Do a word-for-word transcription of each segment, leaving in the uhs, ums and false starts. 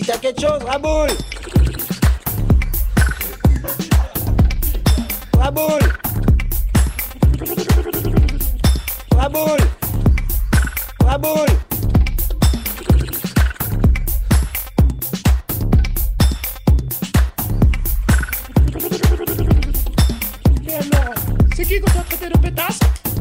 T'as quelque chose, Raboul? Raboul! Raboul! Raboul! Mais alors, c'est qui qu'on t'a traité de pétasse?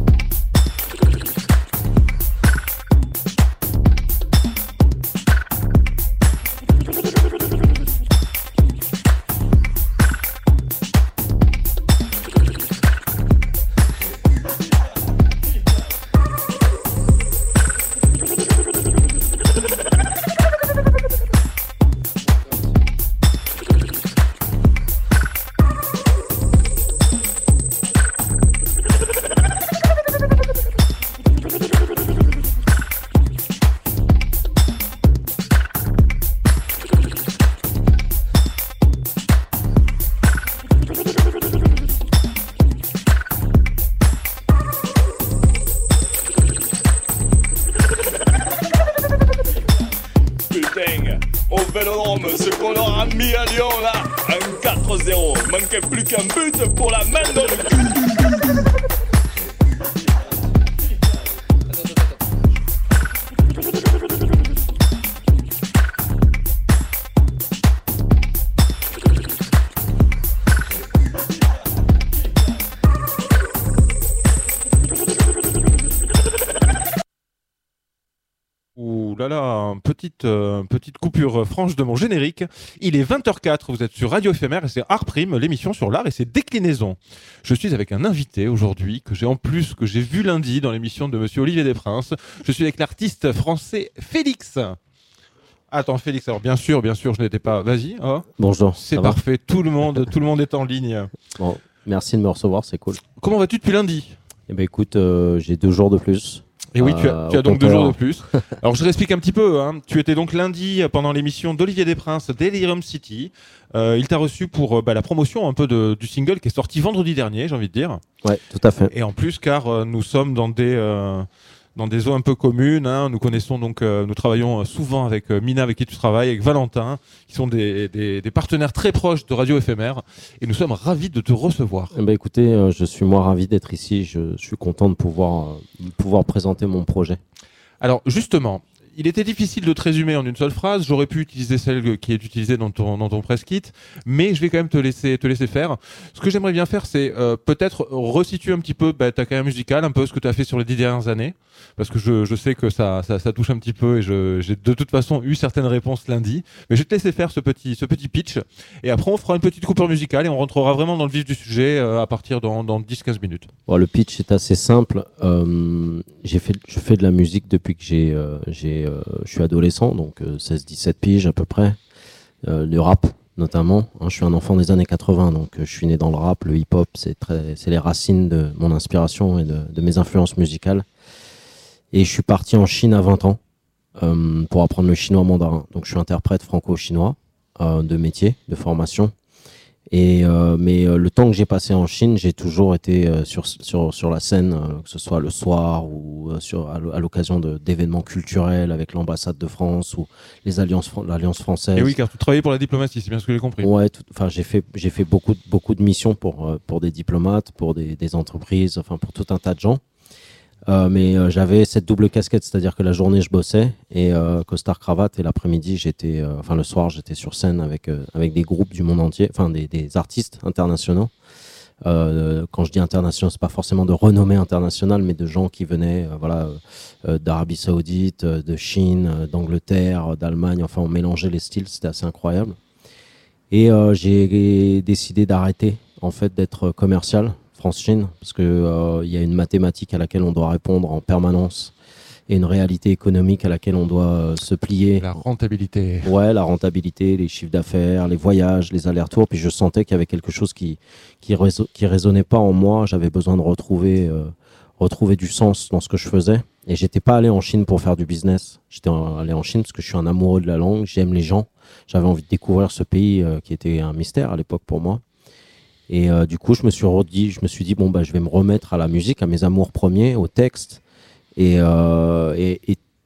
Au Vélodrome, ce qu'on leur a mis à Lyon là, un quatre zéro. Manquait plus qu'un but pour la main dans le cul. Ouh là là, petite, euh, petite coupure franche de mon générique. Il est vingt heures quatre, vous êtes sur Radio Éphémère et c'est Art Prime, l'émission sur l'art et ses déclinaisons. Je suis avec un invité aujourd'hui que j'ai en plus, que j'ai vu lundi dans l'émission de Monsieur Olivier Desprinces. Je suis avec l'artiste français Félix. Attends Félix, alors bien sûr, bien sûr, je n'étais pas... Vas-y. Oh. Bonjour. C'est parfait, tout le monde, tout le monde est en ligne. Bon, merci de me recevoir, c'est cool. Comment vas-tu depuis lundi? Eh ben écoute, euh, j'ai deux jours de plus. Et oui, tu as, tu as donc compteur. deux jours de plus. Alors je réexplique un petit peu. Hein. Tu étais donc lundi pendant l'émission d'Olivier Desprinces, Delirium City. Euh, il t'a reçu pour euh, bah, la promotion un peu de, du single qui est sorti vendredi dernier, j'ai envie de dire. Ouais, tout à fait. Et en plus, car euh, nous sommes dans des euh, dans des eaux un peu communes. Hein. Nous connaissons donc, euh, nous travaillons souvent avec euh, Mina, avec qui tu travailles, avec Valentin, qui sont des, des, des partenaires très proches de Radio Éphémère. Et nous sommes ravis de te recevoir. Eh ben écoutez, euh, je suis moi ravi d'être ici. Je, je suis content de pouvoir euh, pouvoir présenter mon projet. Alors justement, il était difficile de te résumer en une seule phrase. J'aurais pu utiliser celle qui est utilisée dans ton, dans ton press kit, mais je vais quand même te laisser, te laisser faire. Ce que j'aimerais bien faire, c'est euh, peut-être resituer un petit peu bah, ta carrière musicale, un peu ce que tu as fait sur les dix dernières années, parce que je, je sais que ça, ça, ça touche un petit peu et je, j'ai de toute façon eu certaines réponses lundi. Mais je vais te laisser faire ce petit, ce petit pitch, et après on fera une petite coupure musicale et on rentrera vraiment dans le vif du sujet euh, à partir dans, dans dix à quinze minutes. Bon, le pitch est assez simple. Euh, j'ai fait, je fais de la musique depuis que j'ai, euh, j'ai Euh, je suis adolescent, donc euh, seize dix-sept piges à peu près. Euh, le rap notamment. Hein, je suis un enfant des années quatre-vingts, donc euh, je suis né dans le rap, le hip-hop, c'est, très, c'est les racines de mon inspiration et de, de mes influences musicales. Et je suis parti en Chine à vingt ans euh, pour apprendre le chinois mandarin. Donc je suis interprète franco-chinois euh, de métier, de formation. Et euh, mais euh, le temps que j'ai passé en Chine, j'ai toujours été euh, sur sur sur la scène, euh, que ce soit le soir ou euh, sur à, à l'occasion de d'événements culturels avec l'ambassade de France ou les alliances l'alliance française. Et oui, car tu travaillais pour la diplomatie, c'est bien ce que j'ai compris. Ouais, enfin j'ai fait j'ai fait beaucoup beaucoup de missions pour euh, pour des diplomates, pour des des entreprises, enfin pour tout un tas de gens. Euh, mais euh, j'avais cette double casquette, c'est-à-dire que la journée je bossais et euh, costard cravate, et l'après-midi j'étais, euh, enfin le soir j'étais sur scène avec euh, avec des groupes du monde entier, enfin des, des artistes internationaux. Euh, quand je dis internationaux, c'est pas forcément de renommée internationale, mais de gens qui venaient, euh, voilà, euh, d'Arabie Saoudite, euh, de Chine, euh, d'Angleterre, euh, d'Allemagne. Enfin, on mélangeait les styles, c'était assez incroyable. Et euh, j'ai décidé d'arrêter en fait d'être commercial. France-Chine, parce qu'il euh, y a une mathématique à laquelle on doit répondre en permanence et une réalité économique à laquelle on doit euh, se plier. La rentabilité. Ouais, la rentabilité, les chiffres d'affaires, les voyages, les allers-retours. Puis je sentais qu'il y avait quelque chose qui qui, réso- qui résonnait pas en moi. J'avais besoin de retrouver euh, retrouver du sens dans ce que je faisais. Et j'étais pas allé en Chine pour faire du business. J'étais allé en Chine parce que je suis un amoureux de la langue, j'aime les gens. J'avais envie de découvrir ce pays euh, qui était un mystère à l'époque pour moi. Et euh, du coup, je me suis redit, je me suis dit bon bah je vais me remettre à la musique, à mes amours premiers, au texte, et, euh, et, et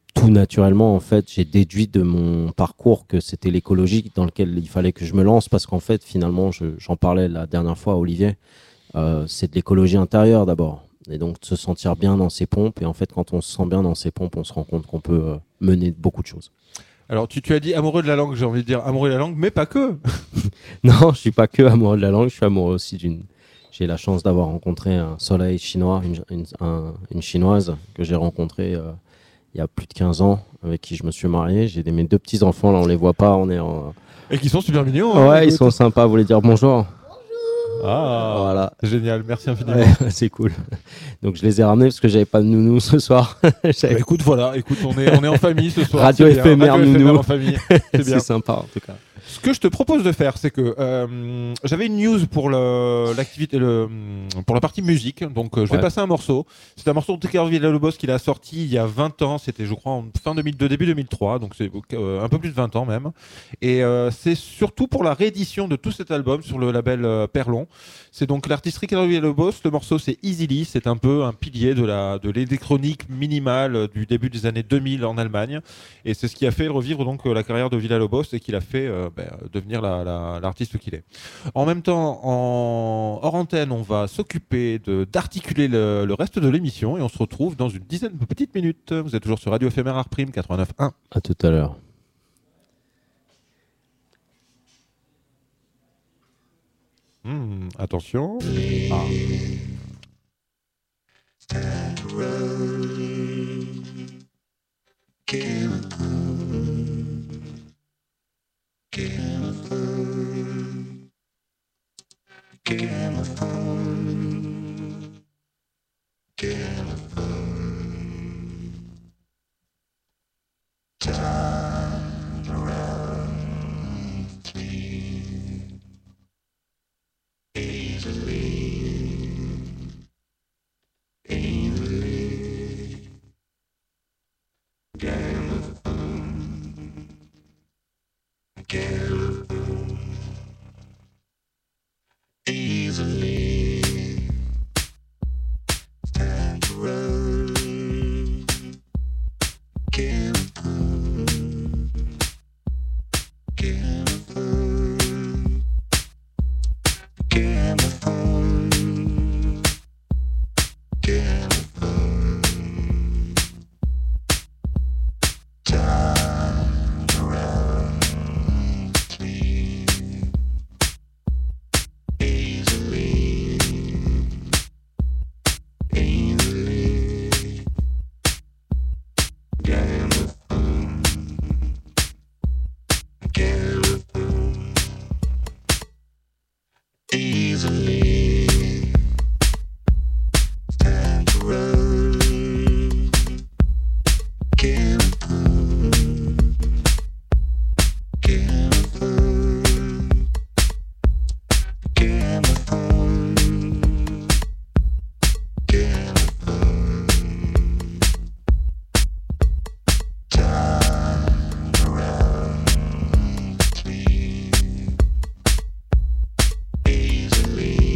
tout naturellement, en fait, j'ai déduit de mon parcours que c'était l'écologie dans lequel il fallait que je me lance parce qu'en fait, finalement, je, j'en parlais la dernière fois à Olivier, euh, c'est de l'écologie intérieure d'abord. Et donc, de se sentir bien dans ses pompes. Et en fait, quand on se sent bien dans ses pompes, on se rend compte qu'on peut euh, mener beaucoup de choses. Alors, tu, tu as dit amoureux de la langue, j'ai envie de dire amoureux de la langue, mais pas que. Non, je suis pas que amoureux de la langue, je suis amoureux aussi d'une... J'ai la chance d'avoir rencontré un soleil chinois, une, une, un, une chinoise que j'ai rencontrée euh, il y a plus de quinze ans, avec qui je me suis marié. J'ai des, mes deux petits-enfants, là, on les voit pas, on est en... Et qui sont super mignons. Ouais, hein, ils sont sympas, vous voulez dire bonjour? Ah, voilà. Génial, merci infiniment. Ouais, c'est cool. Donc je les ai ramenés parce que j'avais pas de nounou ce soir. Bah, écoute, voilà, écoute, on est, on est en famille ce soir. Radio c'est bien. éphémère Radio nounou. éphémère en famille. C'est bien. C'est sympa en tout cas. Ce que je te propose de faire, c'est que euh, j'avais une news pour le, l'activité, le, pour la partie musique. Donc, euh, je vais Ouais. passer un morceau. C'est un morceau de Ricardo Villalobos qu'il a sorti il y a vingt ans. C'était, je crois, en fin deux mille deux, début deux mille trois. Donc, c'est euh, un peu plus de vingt ans même. Et euh, c'est surtout pour la réédition de tout cet album sur le label euh, Perlon. C'est donc l'artiste Ricardo Villalobos. Le morceau, c'est Easily. C'est un peu un pilier de la, de l'électronique minimale du début des années deux mille en Allemagne. Et c'est ce qui a fait revivre donc la carrière de Villalobos et qui l'a fait euh, ben, devenir la, la, l'artiste qu'il est. En même temps, en hors antenne, on va s'occuper de, d'articuler le, le reste de l'émission et on se retrouve dans une dizaine de petites minutes. Vous êtes toujours sur Radio Éphémère Art Prime quatre-vingt-neuf point un. À tout à l'heure. Mmh, attention. Ah. Easily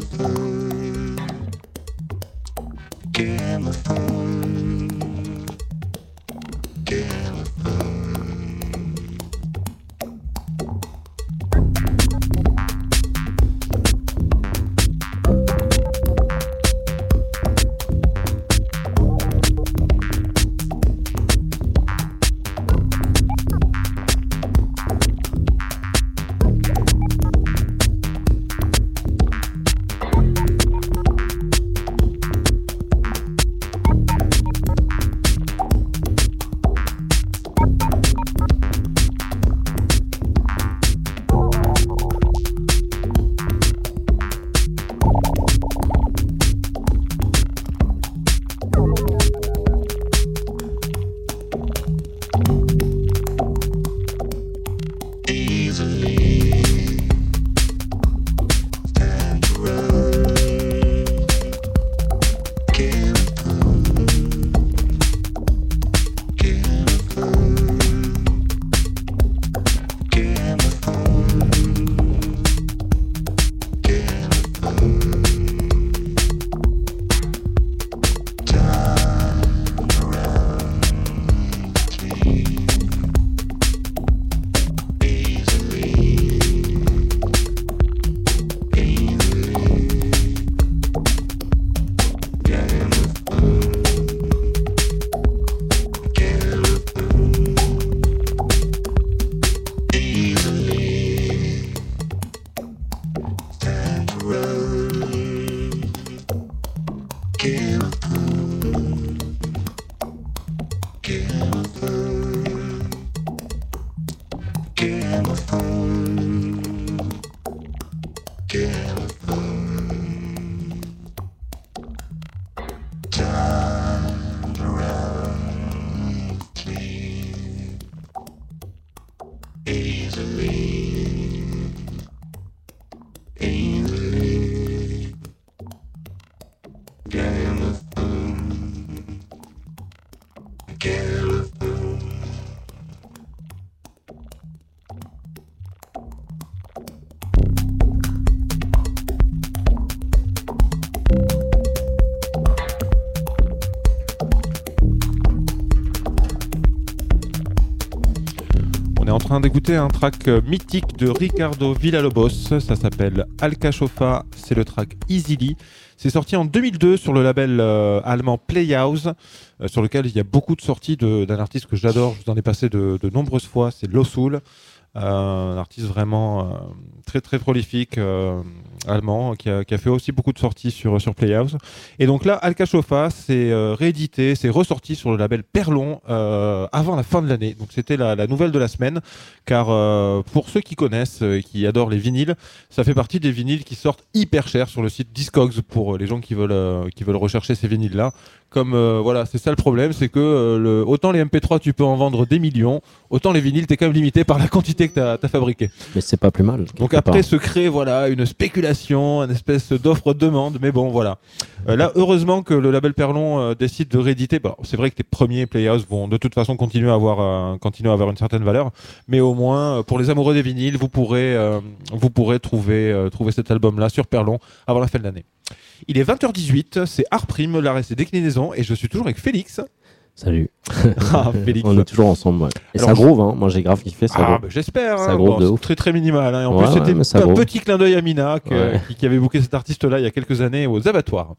En train d'écouter un track mythique de Ricardo Villalobos, ça s'appelle Alcachofa, c'est le track Easily. C'est sorti en deux mille deux sur le label euh, allemand Playhouse, euh, sur lequel il y a beaucoup de sorties de, d'un artiste que j'adore, je vous en ai passé de, de nombreuses fois, c'est Losul. Euh, un artiste vraiment euh, très très prolifique euh, allemand qui a, qui a fait aussi beaucoup de sorties sur, sur Playhouse. Et donc là, Alcachofa c'est euh, réédité, c'est ressorti sur le label Perlon euh, avant la fin de l'année. Donc c'était la, la nouvelle de la semaine, car euh, pour ceux qui connaissent et qui adorent les vinyles, ça fait partie des vinyles qui sortent hyper cher sur le site Discogs pour les gens qui veulent, euh, qui veulent rechercher ces vinyles-là. Comme euh, voilà, c'est ça le problème, c'est que euh, le, autant les M P trois tu peux en vendre des millions, autant les vinyles t'es quand même limité par la quantité que t'as, t'as fabriqué. Mais c'est pas plus mal. Donc après part. se crée voilà une spéculation, une espèce d'offre-demande, mais bon voilà. Euh, là heureusement que le label Perlon euh, décide de rééditer. Bon, c'est vrai que tes premiers Playhouse vont de toute façon continuer à avoir, euh, continuer à avoir une certaine valeur, mais au moins euh, pour les amoureux des vinyles, vous pourrez, euh, vous pourrez trouver, euh, trouver cet album-là sur Perlon avant la fin de l'année. Il est vingt heures dix-huit, c'est Art Prime, l'art et ses déclinaisons, et je suis toujours avec Félix. Salut. Ah, Félix. On est toujours ensemble. Ouais. Et Alors, ça groove, hein. Moi j'ai grave kiffé ça. Ah, groove. bah, j'espère. Ça hein. groove Bon, de c'est ouf. très très minimal. Hein. En ouais, plus, c'était ouais, un groove. petit clin d'œil à Mina que, ouais. qui, qui avait booké cet artiste-là il y a quelques années aux abattoirs.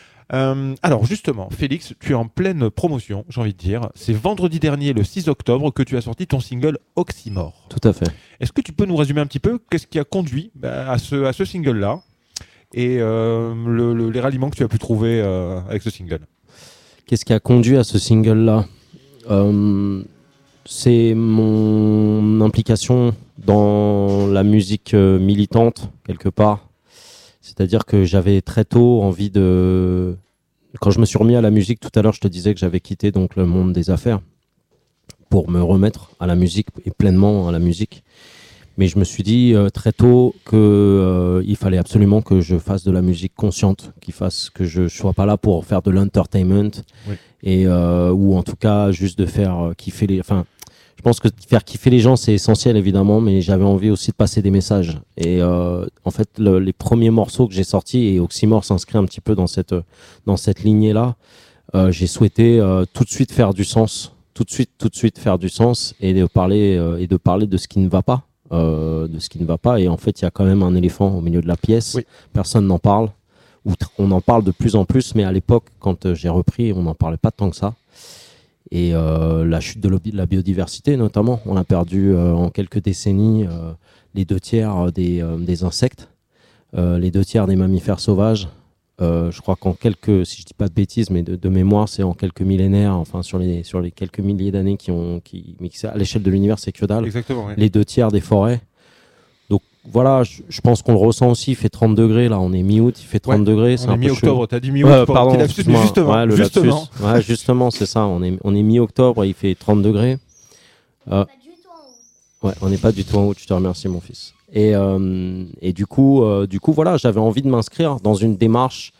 Euh, alors justement, Félix, tu es en pleine promotion, j'ai envie de dire. C'est vendredi dernier, le six octobre, que tu as sorti ton single Oxymore. Tout à fait. Est-ce que tu peux nous résumer un petit peu qu'est-ce qui a conduit bah, à ce, à ce single-là et euh, le, le, les ralliements que tu as pu trouver euh, avec ce single? Qu'est-ce qui a conduit à ce single-là? euh, C'est mon implication dans la musique euh, militante, quelque part. C'est-à-dire que j'avais très tôt envie de... Quand je me suis remis à la musique, tout à l'heure, je te disais que j'avais quitté donc, le monde des affaires pour me remettre à la musique et pleinement à la musique. Mais je me suis dit euh, très tôt qu'il euh, fallait absolument que je fasse de la musique consciente, qu'il fasse, que je ne sois pas là pour faire de l'entertainment, oui. et, euh, ou en tout cas juste de faire euh, kiffer les... Enfin, je pense que faire kiffer les gens, c'est essentiel, évidemment, mais j'avais envie aussi de passer des messages. Et euh, en fait, le, les premiers morceaux que j'ai sortis, et Oxymore s'inscrit un petit peu dans cette, dans cette lignée-là, euh, j'ai souhaité euh, tout de suite faire du sens, tout de suite, tout de suite faire du sens et de parler, euh, et de, parler de ce qui ne va pas. Euh, de ce qui ne va pas. Et en fait, il y a quand même un éléphant au milieu de la pièce. Oui. Personne n'en parle. Ou tr- on en parle de plus en plus, mais à l'époque, quand euh, j'ai repris, on n'en parlait pas tant que ça. Et euh, la chute de, lo- de la biodiversité, notamment, on a perdu euh, en quelques décennies euh, les deux tiers des, euh, des insectes, euh, les deux tiers des mammifères sauvages. Euh, je crois qu'en quelques, si je dis pas de bêtises, mais de, de mémoire, c'est en quelques millénaires, enfin sur les sur les quelques milliers d'années qui ont, qui, mais à l'échelle de l'univers, c'est que dalle. Exactement. Oui. Les deux tiers des forêts. Donc voilà, je, je pense qu'on le ressent aussi. Il fait trente degrés là, on est mi-août, il fait trente ouais, degrés. On c'est est un mi-octobre. T'as dit mi-août. Ouais, pardon. Lapsus, mais justement, ouais, le justement. lapsus. Ouais, justement, c'est ça. On est on est mi-octobre, il fait trente degrés. Euh, ouais, on n'est pas du tout en août. Je te remercie, mon fils. Et euh, et du coup, euh, du coup, voilà, j'avais envie de m'inscrire dans une démarche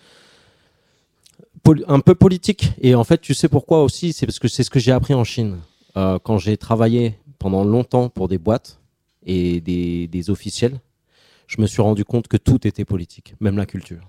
un peu politique. Et en fait, tu sais pourquoi aussi? C'est parce que c'est ce que j'ai appris en Chine. Euh, quand j'ai travaillé pendant longtemps pour des boîtes et des, des officiels, je me suis rendu compte que tout était politique, même la culture.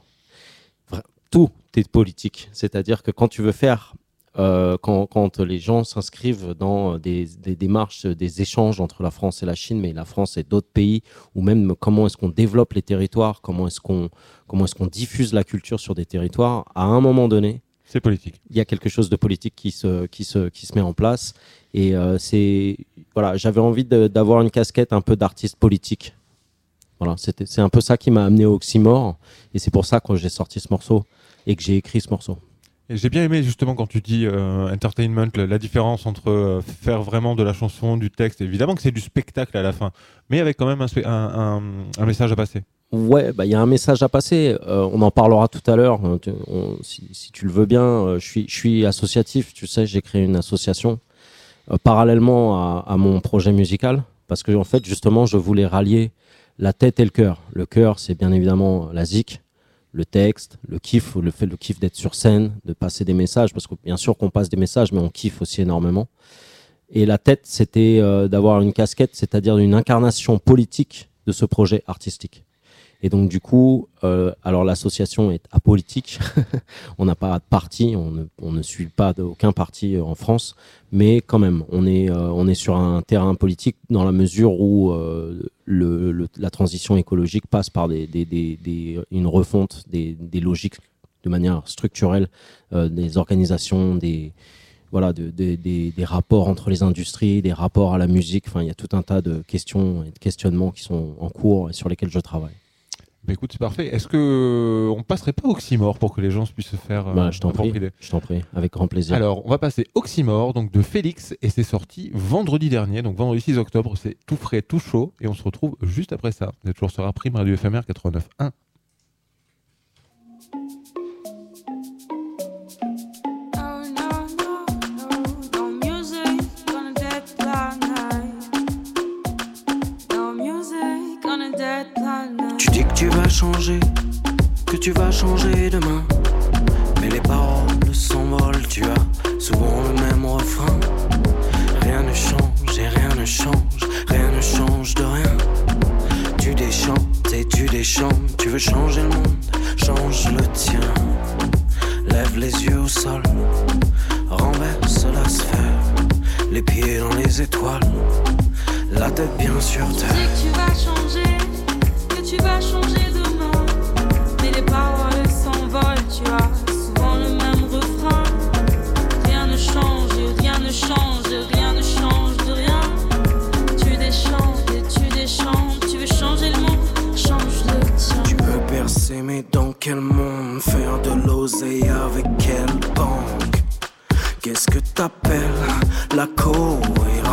Tout est politique. C'est-à-dire que quand tu veux faire, euh, quand, quand les gens s'inscrivent dans des, des démarches, des échanges entre la France et la Chine, mais la France et d'autres pays, ou même comment est-ce qu'on développe les territoires, comment est-ce qu'on, comment est-ce qu'on diffuse la culture sur des territoires, à un moment donné, c'est politique. Il y a quelque chose de politique qui se, qui se, qui se met en place. Et euh, c'est, voilà, j'avais envie de, d'avoir une casquette un peu d'artiste politique. Voilà, c'était, c'est un peu ça qui m'a amené au Oxymore. Et c'est pour ça que j'ai sorti ce morceau et que j'ai écrit ce morceau. Et j'ai bien aimé justement quand tu dis euh, entertainment, la, la différence entre euh, faire vraiment de la chanson, du texte. Évidemment que c'est du spectacle à la fin, mais avec quand même un, un, un, un message à passer. Ouais, bah il y a un message à passer. Euh, on en parlera tout à l'heure. On, on, si, si tu le veux bien, euh, je suis, je suis associatif. Tu sais, j'ai créé une association euh, parallèlement à, à mon projet musical, parce que en fait, justement, je voulais rallier la tête et le cœur. Le cœur, c'est bien évidemment la zik, le texte, le kiff, le fait, le kiff d'être sur scène, de passer des messages, parce que bien sûr qu'on passe des messages, mais on kiffe aussi énormément. Et la tête, c'était euh, d'avoir une casquette, c'est-à-dire une incarnation politique de ce projet artistique. Et donc du coup, euh, alors l'association est apolitique, on n'a pas de parti, on ne, on ne suit pas aucun parti en France, mais quand même, on est, euh, on est sur un terrain politique dans la mesure où euh, le, le, la transition écologique passe par des, des, des, des, une refonte des, des logiques de manière structurelle, euh, des organisations, des, voilà, de, de, des, des rapports entre les industries, des rapports à la musique. Enfin, il y a tout un tas de questions et de questionnements qui sont en cours et sur lesquels je travaille. Bah écoute, c'est parfait. Est-ce que on passerait pas Oxymore pour que les gens puissent se faire euh, bah, je t'en un propre prie, idée. Je t'en prie, avec grand plaisir. Alors, on va passer Oxymore, donc de Félix, et c'est sorti vendredi dernier, donc vendredi six octobre. C'est tout frais, tout chaud, et on se retrouve juste après ça. Vous êtes toujours sur Prime Radio F M R quatre-vingt-neuf point un. Tu dis que tu vas changer, que tu vas changer demain, mais les paroles s'envolent, tu as souvent le même refrain. Rien ne change et rien ne change, rien ne change de rien. Tu déchantes et tu déchantes, tu veux changer le monde, change le tien. Lève les yeux au sol, renverse la sphère, les pieds dans les étoiles, la tête bien sur terre. Tu dis que tu vas changer, que tu vas changer demain, mais les paroles s'envolent, tu as souvent le même refrain. Rien ne change, rien ne change, rien ne change de rien. Tu déchantes et tu déchantes, tu veux changer le monde, change le tien. Tu peux percer mais dans quel monde, faire de l'oseille avec quelle banque? Qu'est-ce que t'appelles la cohérence?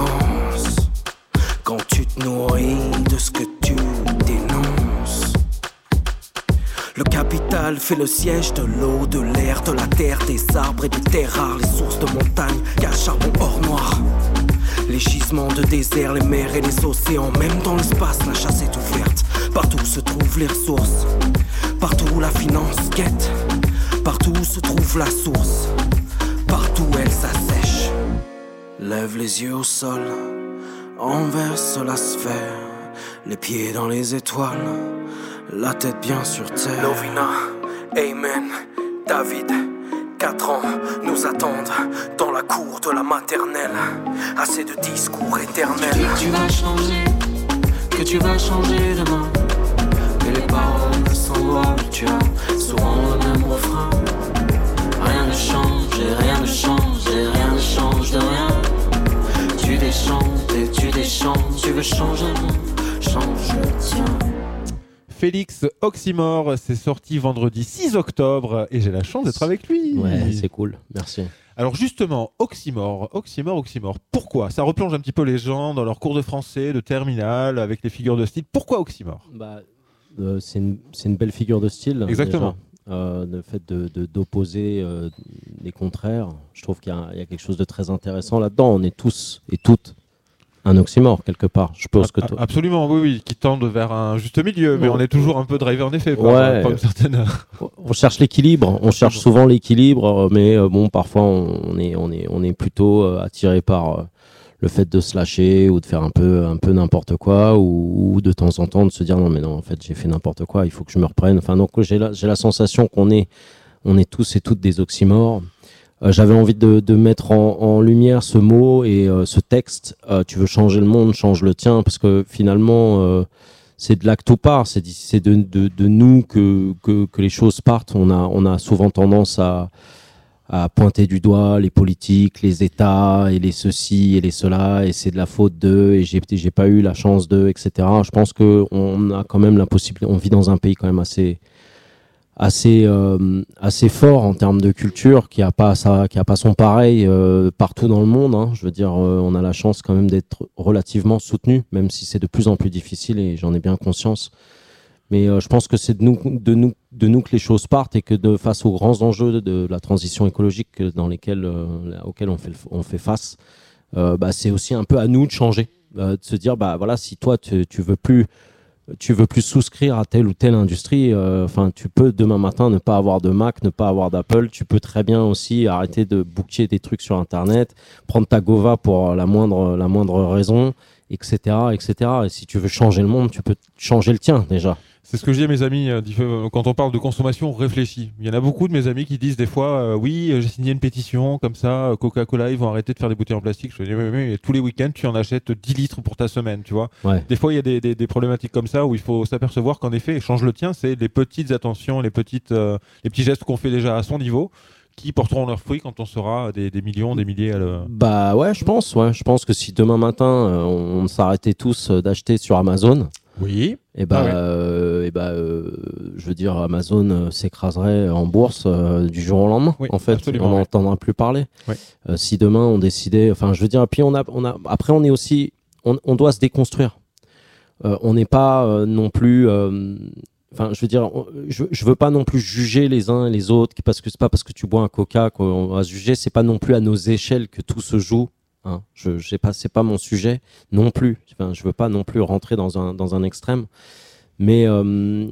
Quand tu te nourris de ce que tu dénonces. Le capital fait le siège de l'eau, de l'air, de la terre, des arbres et des terres rares, les sources de montagnes, y'a charbon hors noir. Les gisements de désert, les mers et les océans, même dans l'espace, la chasse est ouverte. Partout se trouvent les ressources, partout la finance guette, partout se trouve la source, partout elle s'assèche. Lève les yeux au sol, renverse la sphère, les pieds dans les étoiles, la tête bien sur terre. Lovina, Amen, David, quatre ans nous attendent dans la cour de la maternelle. Assez de discours éternels. Tu dis que tu vas changer, que tu vas changer demain, mais les paroles s'envolent, tu as souvent le même refrain. Rien ne change et rien ne change et rien ne change de rien. Tu déchantes et tu déchantes, tu veux changer le monde, change le tien. Félix Oxymore, c'est sorti vendredi six octobre et j'ai la chance d'être avec lui. Ouais, c'est cool, merci. Alors justement, Oxymore, Oxymore, Oxymore, pourquoi ? Ça replonge un petit peu les gens dans leurs cours de français, de terminale, avec les figures de style. Pourquoi Oxymore ? bah, euh, c'est, une, c'est une belle figure de style. Exactement. Euh, le fait de, de, d'opposer euh, des contraires, je trouve qu'il y a, il y a quelque chose de très intéressant là-dedans. On est tous et toutes un oxymore quelque part. Je pense que toi... Absolument, oui, oui, qui tendent vers un juste milieu, mais Ouais. on est toujours un peu drivé en effet par, Ouais. par une certaine. On cherche l'équilibre. On cherche souvent l'équilibre, mais euh, bon, parfois on est, on est, on est plutôt euh, attiré par euh, le fait de se lâcher ou de faire un peu, un peu n'importe quoi, ou, ou de temps en temps de se dire non mais non, en fait j'ai fait n'importe quoi, il faut que je me reprenne. Enfin donc j'ai la, j'ai la sensation qu'on est, on est tous et toutes des oxymores. Euh, j'avais envie de, de mettre en, en lumière ce mot et euh, ce texte. Euh, tu veux changer le monde, change le tien, parce que finalement euh, c'est de là que tout part. C'est, c'est de, de, de nous que, que, que les choses partent. On a, on a souvent tendance à à pointer du doigt les politiques, les États et les ceci et les cela, et c'est de la faute d'eux, et j'ai, j'ai pas eu la chance d'eux, et cetera. Je pense qu'on a quand même la possibilité, on vit dans un pays quand même assez, assez, euh, assez fort en termes de culture, qui a pas ça, qui a pas son pareil euh, partout dans le monde. Hein. Je veux dire, euh, on a la chance quand même d'être relativement soutenu, même si c'est de plus en plus difficile, et j'en ai bien conscience. Mais euh, je pense que c'est de nous, de, nous, de nous que les choses partent, et que de, face aux grands enjeux de, de la transition écologique dans lesquels, euh, auxquels on fait, on fait face, euh, bah, c'est aussi un peu à nous de changer, euh, de se dire bah voilà, si toi tu, tu veux plus, tu veux plus souscrire à telle ou telle industrie, enfin euh, tu peux demain matin ne pas avoir de Mac, ne pas avoir d'Apple, tu peux très bien aussi arrêter de booker des trucs sur Internet, prendre ta Gova pour la moindre, la moindre raison, et cetera, et cetera. Et si tu veux changer le monde, tu peux changer le tien déjà. C'est ce que je dis à mes amis, euh, quand on parle de consommation réfléchie. Il y en a beaucoup de mes amis qui disent des fois euh, oui, j'ai signé une pétition, comme ça, Coca-Cola, ils vont arrêter de faire des bouteilles en plastique. Je dis oui, oui, oui, tous les week-ends, tu en achètes dix litres pour ta semaine, tu vois. Ouais. Des fois, il y a des, des, des problématiques comme ça où il faut s'apercevoir qu'en effet, change le tien, c'est les petites attentions, les, petites, euh, les petits gestes qu'on fait déjà à son niveau, qui porteront leurs fruits quand on sera des, des millions, des milliers à le... Bah ouais, je pense, ouais. Je pense que si demain matin, euh, on, on s'arrêtait tous euh, d'acheter sur Amazon... Oui. Et bah, ah ouais. euh, et bah euh, je veux dire, Amazon euh, s'écraserait en bourse euh, du jour au lendemain. Oui, en fait, absolument, on ouais. n'entendra plus parler. Oui. Euh, si demain on décidait, enfin, je veux dire, puis on a, on a, après on est aussi, on, on doit se déconstruire. Euh, on n'est pas euh, non plus, enfin, euh, je veux dire, on, je, je veux pas non plus juger les uns et les autres, parce que c'est pas parce que tu bois un Coca qu'on va se juger. C'est pas non plus à nos échelles que tout se joue. Hein, je, je sais pas, c'est pas mon sujet non plus. Enfin, je veux pas non plus rentrer dans un dans un extrême, mais euh,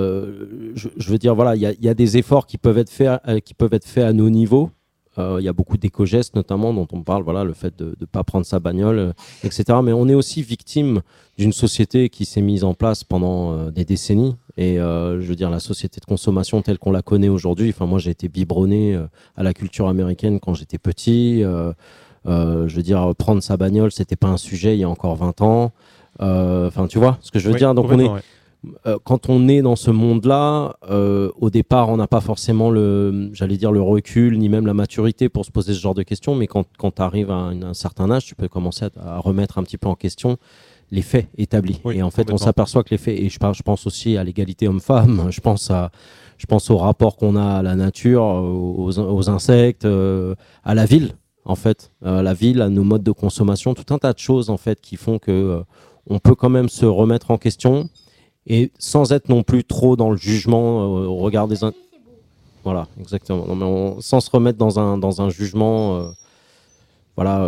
euh, je, je veux dire voilà, il y a, y a des efforts qui peuvent être faits, euh, qui peuvent être faits à nos niveaux. Il euh, y a beaucoup d'éco-gestes notamment dont on parle, voilà, le fait de ne pas prendre sa bagnole, euh, et cetera. Mais on est aussi victime d'une société qui s'est mise en place pendant euh, des décennies. Et euh, je veux dire, la société de consommation telle qu'on la connaît aujourd'hui. Enfin, moi, j'ai été biberonné euh, à la culture américaine quand j'étais petit. Euh, Euh, je veux dire, prendre sa bagnole, c'était pas un sujet il y a encore vingt ans. Enfin, euh, tu vois ce que je veux oui, dire. Donc, on est, ouais. euh, quand on est dans ce monde-là, euh, au départ, on n'a pas forcément le, j'allais dire, le recul ni même la maturité pour se poser ce genre de questions. Mais quand, quand tu arrives à un, un certain âge, tu peux commencer à, à remettre un petit peu en question les faits établis. Oui, et en fait, on s'aperçoit que les faits, et je, je pense aussi à l'égalité homme-femme, je pense à, je pense au rapport qu'on a à la nature, aux, aux insectes, euh, à la ville. En fait, euh, la ville, à nos modes de consommation, tout un tas de choses en fait qui font que euh, on peut quand même se remettre en question, et sans être non plus trop dans le jugement euh, au regard des in... voilà, exactement. Non, mais on, sans se remettre dans un dans un jugement, euh, voilà, euh,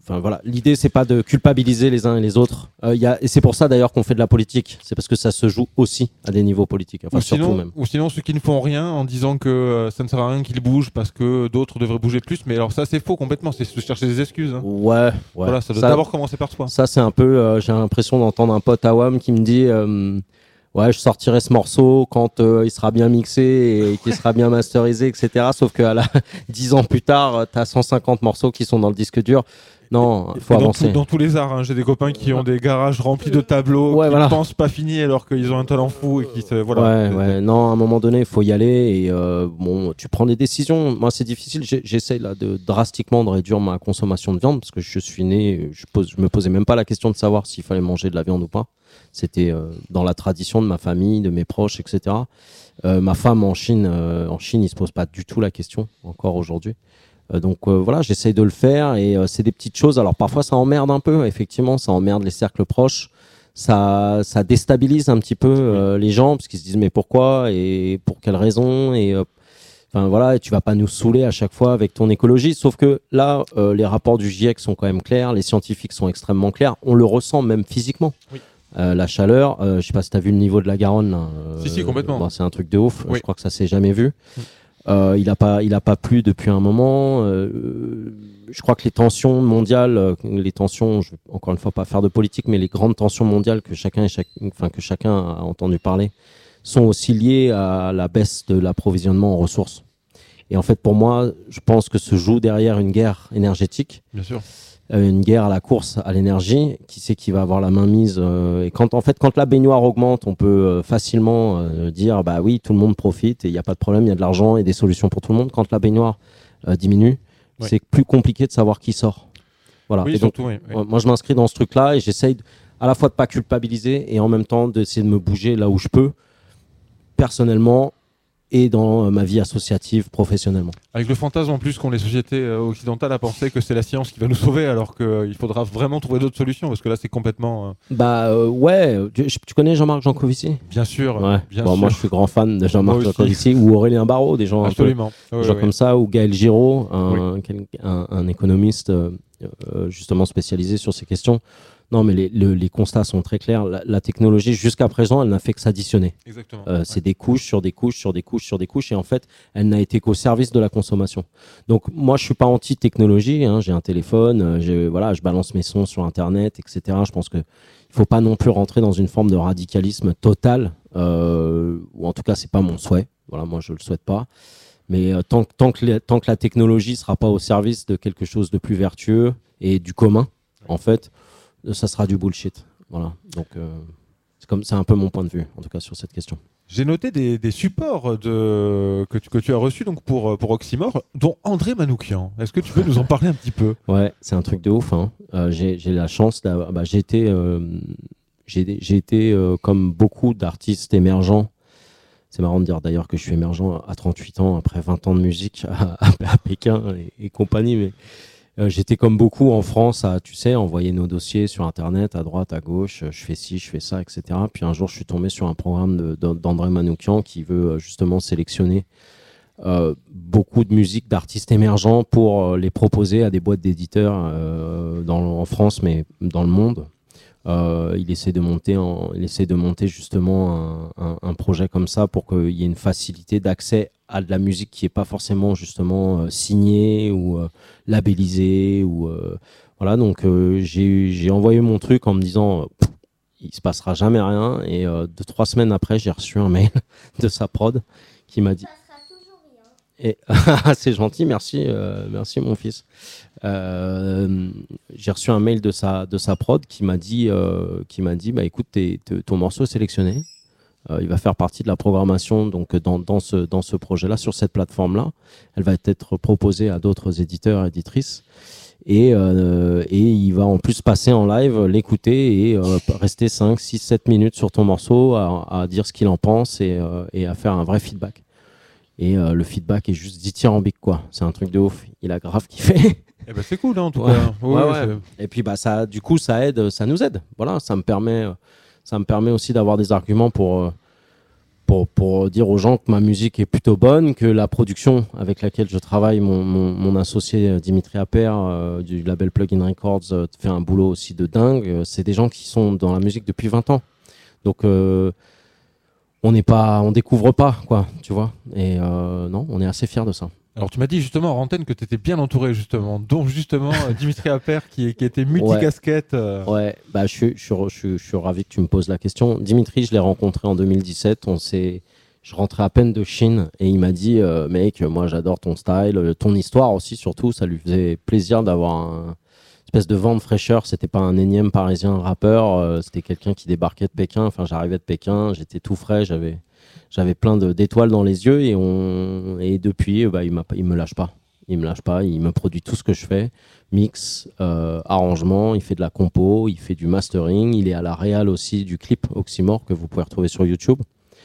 enfin voilà, l'idée c'est pas de culpabiliser les uns et les autres. Euh, y a, et c'est pour ça d'ailleurs qu'on fait de la politique. C'est parce que ça se joue aussi à des niveaux politiques. Enfin, ou, surtout sinon, même. ou sinon ceux qui ne font rien en disant que euh, ça ne sert à rien qu'ils bougent parce que d'autres devraient bouger plus. Mais alors ça c'est faux complètement. C'est se chercher des excuses. Hein. Ouais, ouais. Voilà, ça doit ça, d'abord commencer par soi. Ça c'est un peu. Euh, j'ai l'impression d'entendre un pote à WAM qui me dit. Euh, Ouais, je sortirai ce morceau quand euh, il sera bien mixé et qu'il sera bien masterisé, et cetera. Sauf qu'à la dix ans plus tard, tu as cent cinquante morceaux qui sont dans le disque dur. Non, il faut dans avancer. Tout, dans tous les arts, hein. J'ai des copains qui ont des garages remplis de tableaux, ouais, qui voilà. ne pensent pas fini alors qu'ils ont un talent fou et qui se voilà. Ouais, ouais. Non, à un moment donné, il faut y aller et euh, bon, tu prends des décisions. Moi, c'est difficile. J'ai, j'essaie là de drastiquement de réduire ma consommation de viande parce que je suis né, je, pose, je me posais même pas la question de savoir s'il fallait manger de la viande ou pas. C'était euh, dans la tradition de ma famille, de mes proches, et cetera. Euh, ma femme en Chine, euh, en Chine, ils se posent pas du tout la question encore aujourd'hui. Euh, donc euh, voilà, j'essaye de le faire et euh, c'est des petites choses. Alors parfois ça emmerde un peu, effectivement, ça emmerde les cercles proches, ça, ça déstabilise un petit peu euh, les gens parce qu'ils se disent mais pourquoi et pour quelle raison et euh, enfin voilà, et tu vas pas nous saouler à chaque fois avec ton écologie. Sauf que là, euh, les rapports du GIEC sont quand même clairs, les scientifiques sont extrêmement clairs, on le ressent même physiquement. Oui. Euh, la chaleur, euh, je sais pas si tu as vu le niveau de la Garonne. Là, euh, si, si, complètement. Bah, c'est un truc de ouf. Oui. Je crois que ça s'est jamais vu. Mm. Euh, il a pas, il a pas plu depuis un moment. Euh, je crois que les tensions mondiales, euh, les tensions, je vais encore une fois pas faire de politique, mais les grandes tensions mondiales que chacun, et chaque, enfin que chacun a entendu parler, sont aussi liées à la baisse de l'approvisionnement en ressources. Et en fait, pour moi, je pense que se joue derrière une guerre énergétique. Bien sûr. Une guerre à la course à l'énergie, qui c'est qui va avoir la main mise euh, et quand en fait quand la baignoire augmente, on peut euh, facilement euh, dire bah oui, tout le monde profite et il n'y a pas de problème, il y a de l'argent et des solutions pour tout le monde. Quand la baignoire euh, diminue, ouais. c'est plus compliqué de savoir qui sort. Voilà. Oui, et donc, surtout, oui, oui. Moi je m'inscris dans ce truc-là et j'essaye à la fois de pas culpabiliser et en même temps d'essayer de me bouger là où je peux personnellement et dans ma vie associative, professionnellement. Avec le fantasme en plus qu'ont les sociétés euh, occidentales à penser que c'est la science qui va nous sauver alors qu'il euh, faudra vraiment trouver d'autres solutions parce que là c'est complètement... Euh... Bah euh, ouais, tu, tu connais Jean-Marc Jancovici ? Bien sûr. Ouais. Bien bon, sûr. Moi je suis grand fan de Jean-Marc Jancovici ou Aurélien Barraud, des gens, Absolument. Un peu, oui, des gens oui. comme ça, ou Gaël Giraud, un, oui. un, un économiste euh, justement spécialisé sur ces questions. Non, mais les, le, les constats sont très clairs. La, la technologie, jusqu'à présent, elle n'a fait que s'additionner. Exactement. Euh, ouais. C'est des couches sur des couches sur des couches sur des couches. Et en fait, elle n'a été qu'au service de la consommation. Donc, moi, je ne suis pas anti-technologie. Hein. J'ai un téléphone, j'ai, voilà, je balance mes sons sur Internet, et cetera. Je pense qu'il ne faut pas non plus rentrer dans une forme de radicalisme total. Euh, ou en tout cas, ce n'est pas mon souhait. Voilà, moi, je ne le souhaite pas. Mais euh, tant, tant, que les, tant que la technologie ne sera pas au service de quelque chose de plus vertueux et du commun, en fait, ça sera du bullshit. Voilà. Donc, euh, c'est, comme, c'est un peu mon point de vue, en tout cas, sur cette question. J'ai noté des, des supports de, que, tu, que tu as reçus donc pour, pour Oxymore, dont André Manoukian. Est-ce que tu peux nous en parler un petit peu ? Ouais, c'est un truc de ouf. Hein. Euh, j'ai, j'ai la chance d'avoir... Bah, j'ai été, euh, j'ai, j'ai été euh, comme beaucoup d'artistes émergents. C'est marrant de dire d'ailleurs que je suis émergent à trente-huit ans, après vingt ans de musique à, à, à Pékin et, et compagnie, mais... Euh, j'étais comme beaucoup en France à, tu sais, envoyer nos dossiers sur Internet, à droite, à gauche, je fais ci, je fais ça, et cetera. Puis un jour, je suis tombé sur un programme de, de, d'André Manoukian qui veut euh, justement sélectionner euh, beaucoup de musique d'artistes émergents pour euh, les proposer à des boîtes d'éditeurs euh, dans, en France, mais dans le monde. Euh, il essaie de monter, en, il essaie de monter justement un, un, un projet comme ça pour qu'il y ait une facilité d'accès à de la musique qui n'est pas forcément justement euh, signée ou euh, labellisée ou euh, voilà. Donc euh, j'ai, j'ai envoyé mon truc en me disant euh, pff, il se passera jamais rien et euh, deux trois semaines après j'ai reçu un mail de sa prod qui m'a dit. Et c'est gentil, merci, euh, merci mon fils. Euh, j'ai reçu un mail de sa de sa prod qui m'a dit, euh, qui m'a dit, bah écoute, t'es, t'es, ton morceau est sélectionné, euh, il va faire partie de la programmation donc dans dans ce dans ce projet-là sur cette plateforme-là. Elle va être proposée à d'autres éditeurs et éditrices et euh, et il va en plus passer en live, l'écouter et euh, rester cinq, six, sept minutes sur ton morceau à, à dire ce qu'il en pense et euh, et à faire un vrai feedback. Et euh, le feedback est juste dithyrambique, quoi. C'est un truc de ouf. Il a grave kiffé. Eh ben c'est cool, hein, en tout ouais. cas. Ouais, ouais, ouais. Et puis bah ça, du coup, ça aide, ça nous aide. Voilà, ça me permet, ça me permet aussi d'avoir des arguments pour pour, pour dire aux gens que ma musique est plutôt bonne, que la production avec laquelle je travaille, mon, mon, mon associé Dimitri Appert euh, du label Plugin Records euh, fait un boulot aussi de dingue. C'est des gens qui sont dans la musique depuis vingt ans. Donc euh, on n'est pas, on découvre pas, quoi, tu vois. Et euh, non, on est assez fiers de ça. Alors tu m'as dit justement en antenne que tu étais bien entouré justement, dont justement Dimitri Appert qui, qui était multicasquette. Euh... Ouais, bah, je, suis, je, suis, je, suis, je suis ravi que tu me poses la question. Dimitri, je l'ai rencontré en deux mille dix-sept, on s'est... je rentrais à peine de Chine et il m'a dit euh, mec, moi j'adore ton style, ton histoire aussi surtout, ça lui faisait plaisir d'avoir un espèce de vent de fraîcheur, c'était pas un énième parisien rappeur, euh, c'était quelqu'un qui débarquait de Pékin, enfin j'arrivais de Pékin, j'étais tout frais, j'avais... J'avais plein de, d'étoiles dans les yeux et, on, et depuis, bah, il ne me lâche pas. Il me lâche pas, il me produit tout ce que je fais. Mix, euh, arrangement, il fait de la compo, il fait du mastering. Il est à la réal aussi du clip Oxymore que vous pouvez retrouver sur YouTube.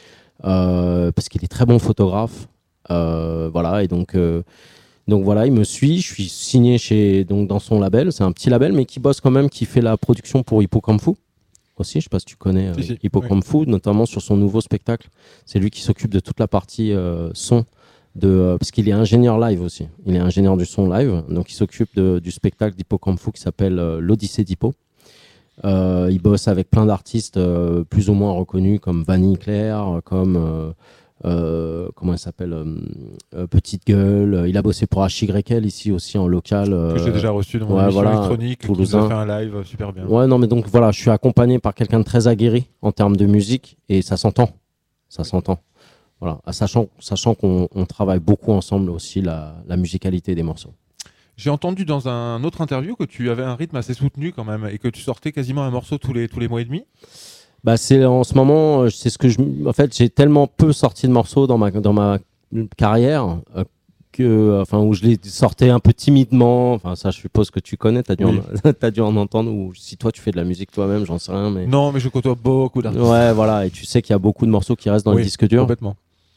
Euh, parce qu'il est très bon photographe. Euh, voilà, et donc, euh, donc voilà, il me suit. Je suis signé chez, donc, dans son label. C'est un petit label, mais qui bosse quand même, qui fait la production pour Hippocampe Fou. Aussi, je ne sais pas si tu connais euh, si, si. Hippocampe Fou, notamment sur son nouveau spectacle. C'est lui qui s'occupe de toute la partie euh, son, de, euh, parce qu'il est ingénieur live aussi. Il est ingénieur du son live, donc il s'occupe de, du spectacle d'Hippocampe Fou qui s'appelle euh, l'Odyssée d'Hippo. Euh, il bosse avec plein d'artistes euh, plus ou moins reconnus comme Vanille Claire, comme euh, euh, comment elle s'appelle, euh, euh, Petite Gueule. Il a bossé pour H Y L ici aussi en local. Euh, que j'ai déjà reçu dans mon ouais, émission voilà, électronique, qui nous a fait un live super bien. Ouais, non, mais donc voilà, je suis accompagné par quelqu'un de très aguerri en termes de musique et ça s'entend. Ça s'entend. Voilà, sachant, sachant qu'on on travaille beaucoup ensemble aussi la, la musicalité des morceaux. J'ai entendu dans un autre interview que tu avais un rythme assez soutenu quand même et que tu sortais quasiment un morceau tous les, tous les mois et demi. Bah c'est en ce moment, c'est ce que je, en fait, j'ai tellement peu sorti de morceaux dans ma dans ma carrière euh, que, enfin, où je les sortais un peu timidement. Enfin, ça, je suppose que tu connais. T'as dû, oui. en, t'as dû en entendre. Ou si toi, tu fais de la musique toi-même, j'en sais rien. Mais non, mais je côtoie beaucoup d'artistes. Ouais, voilà. Et tu sais qu'il y a beaucoup de morceaux qui restent dans oui, le disque dur. Complètement.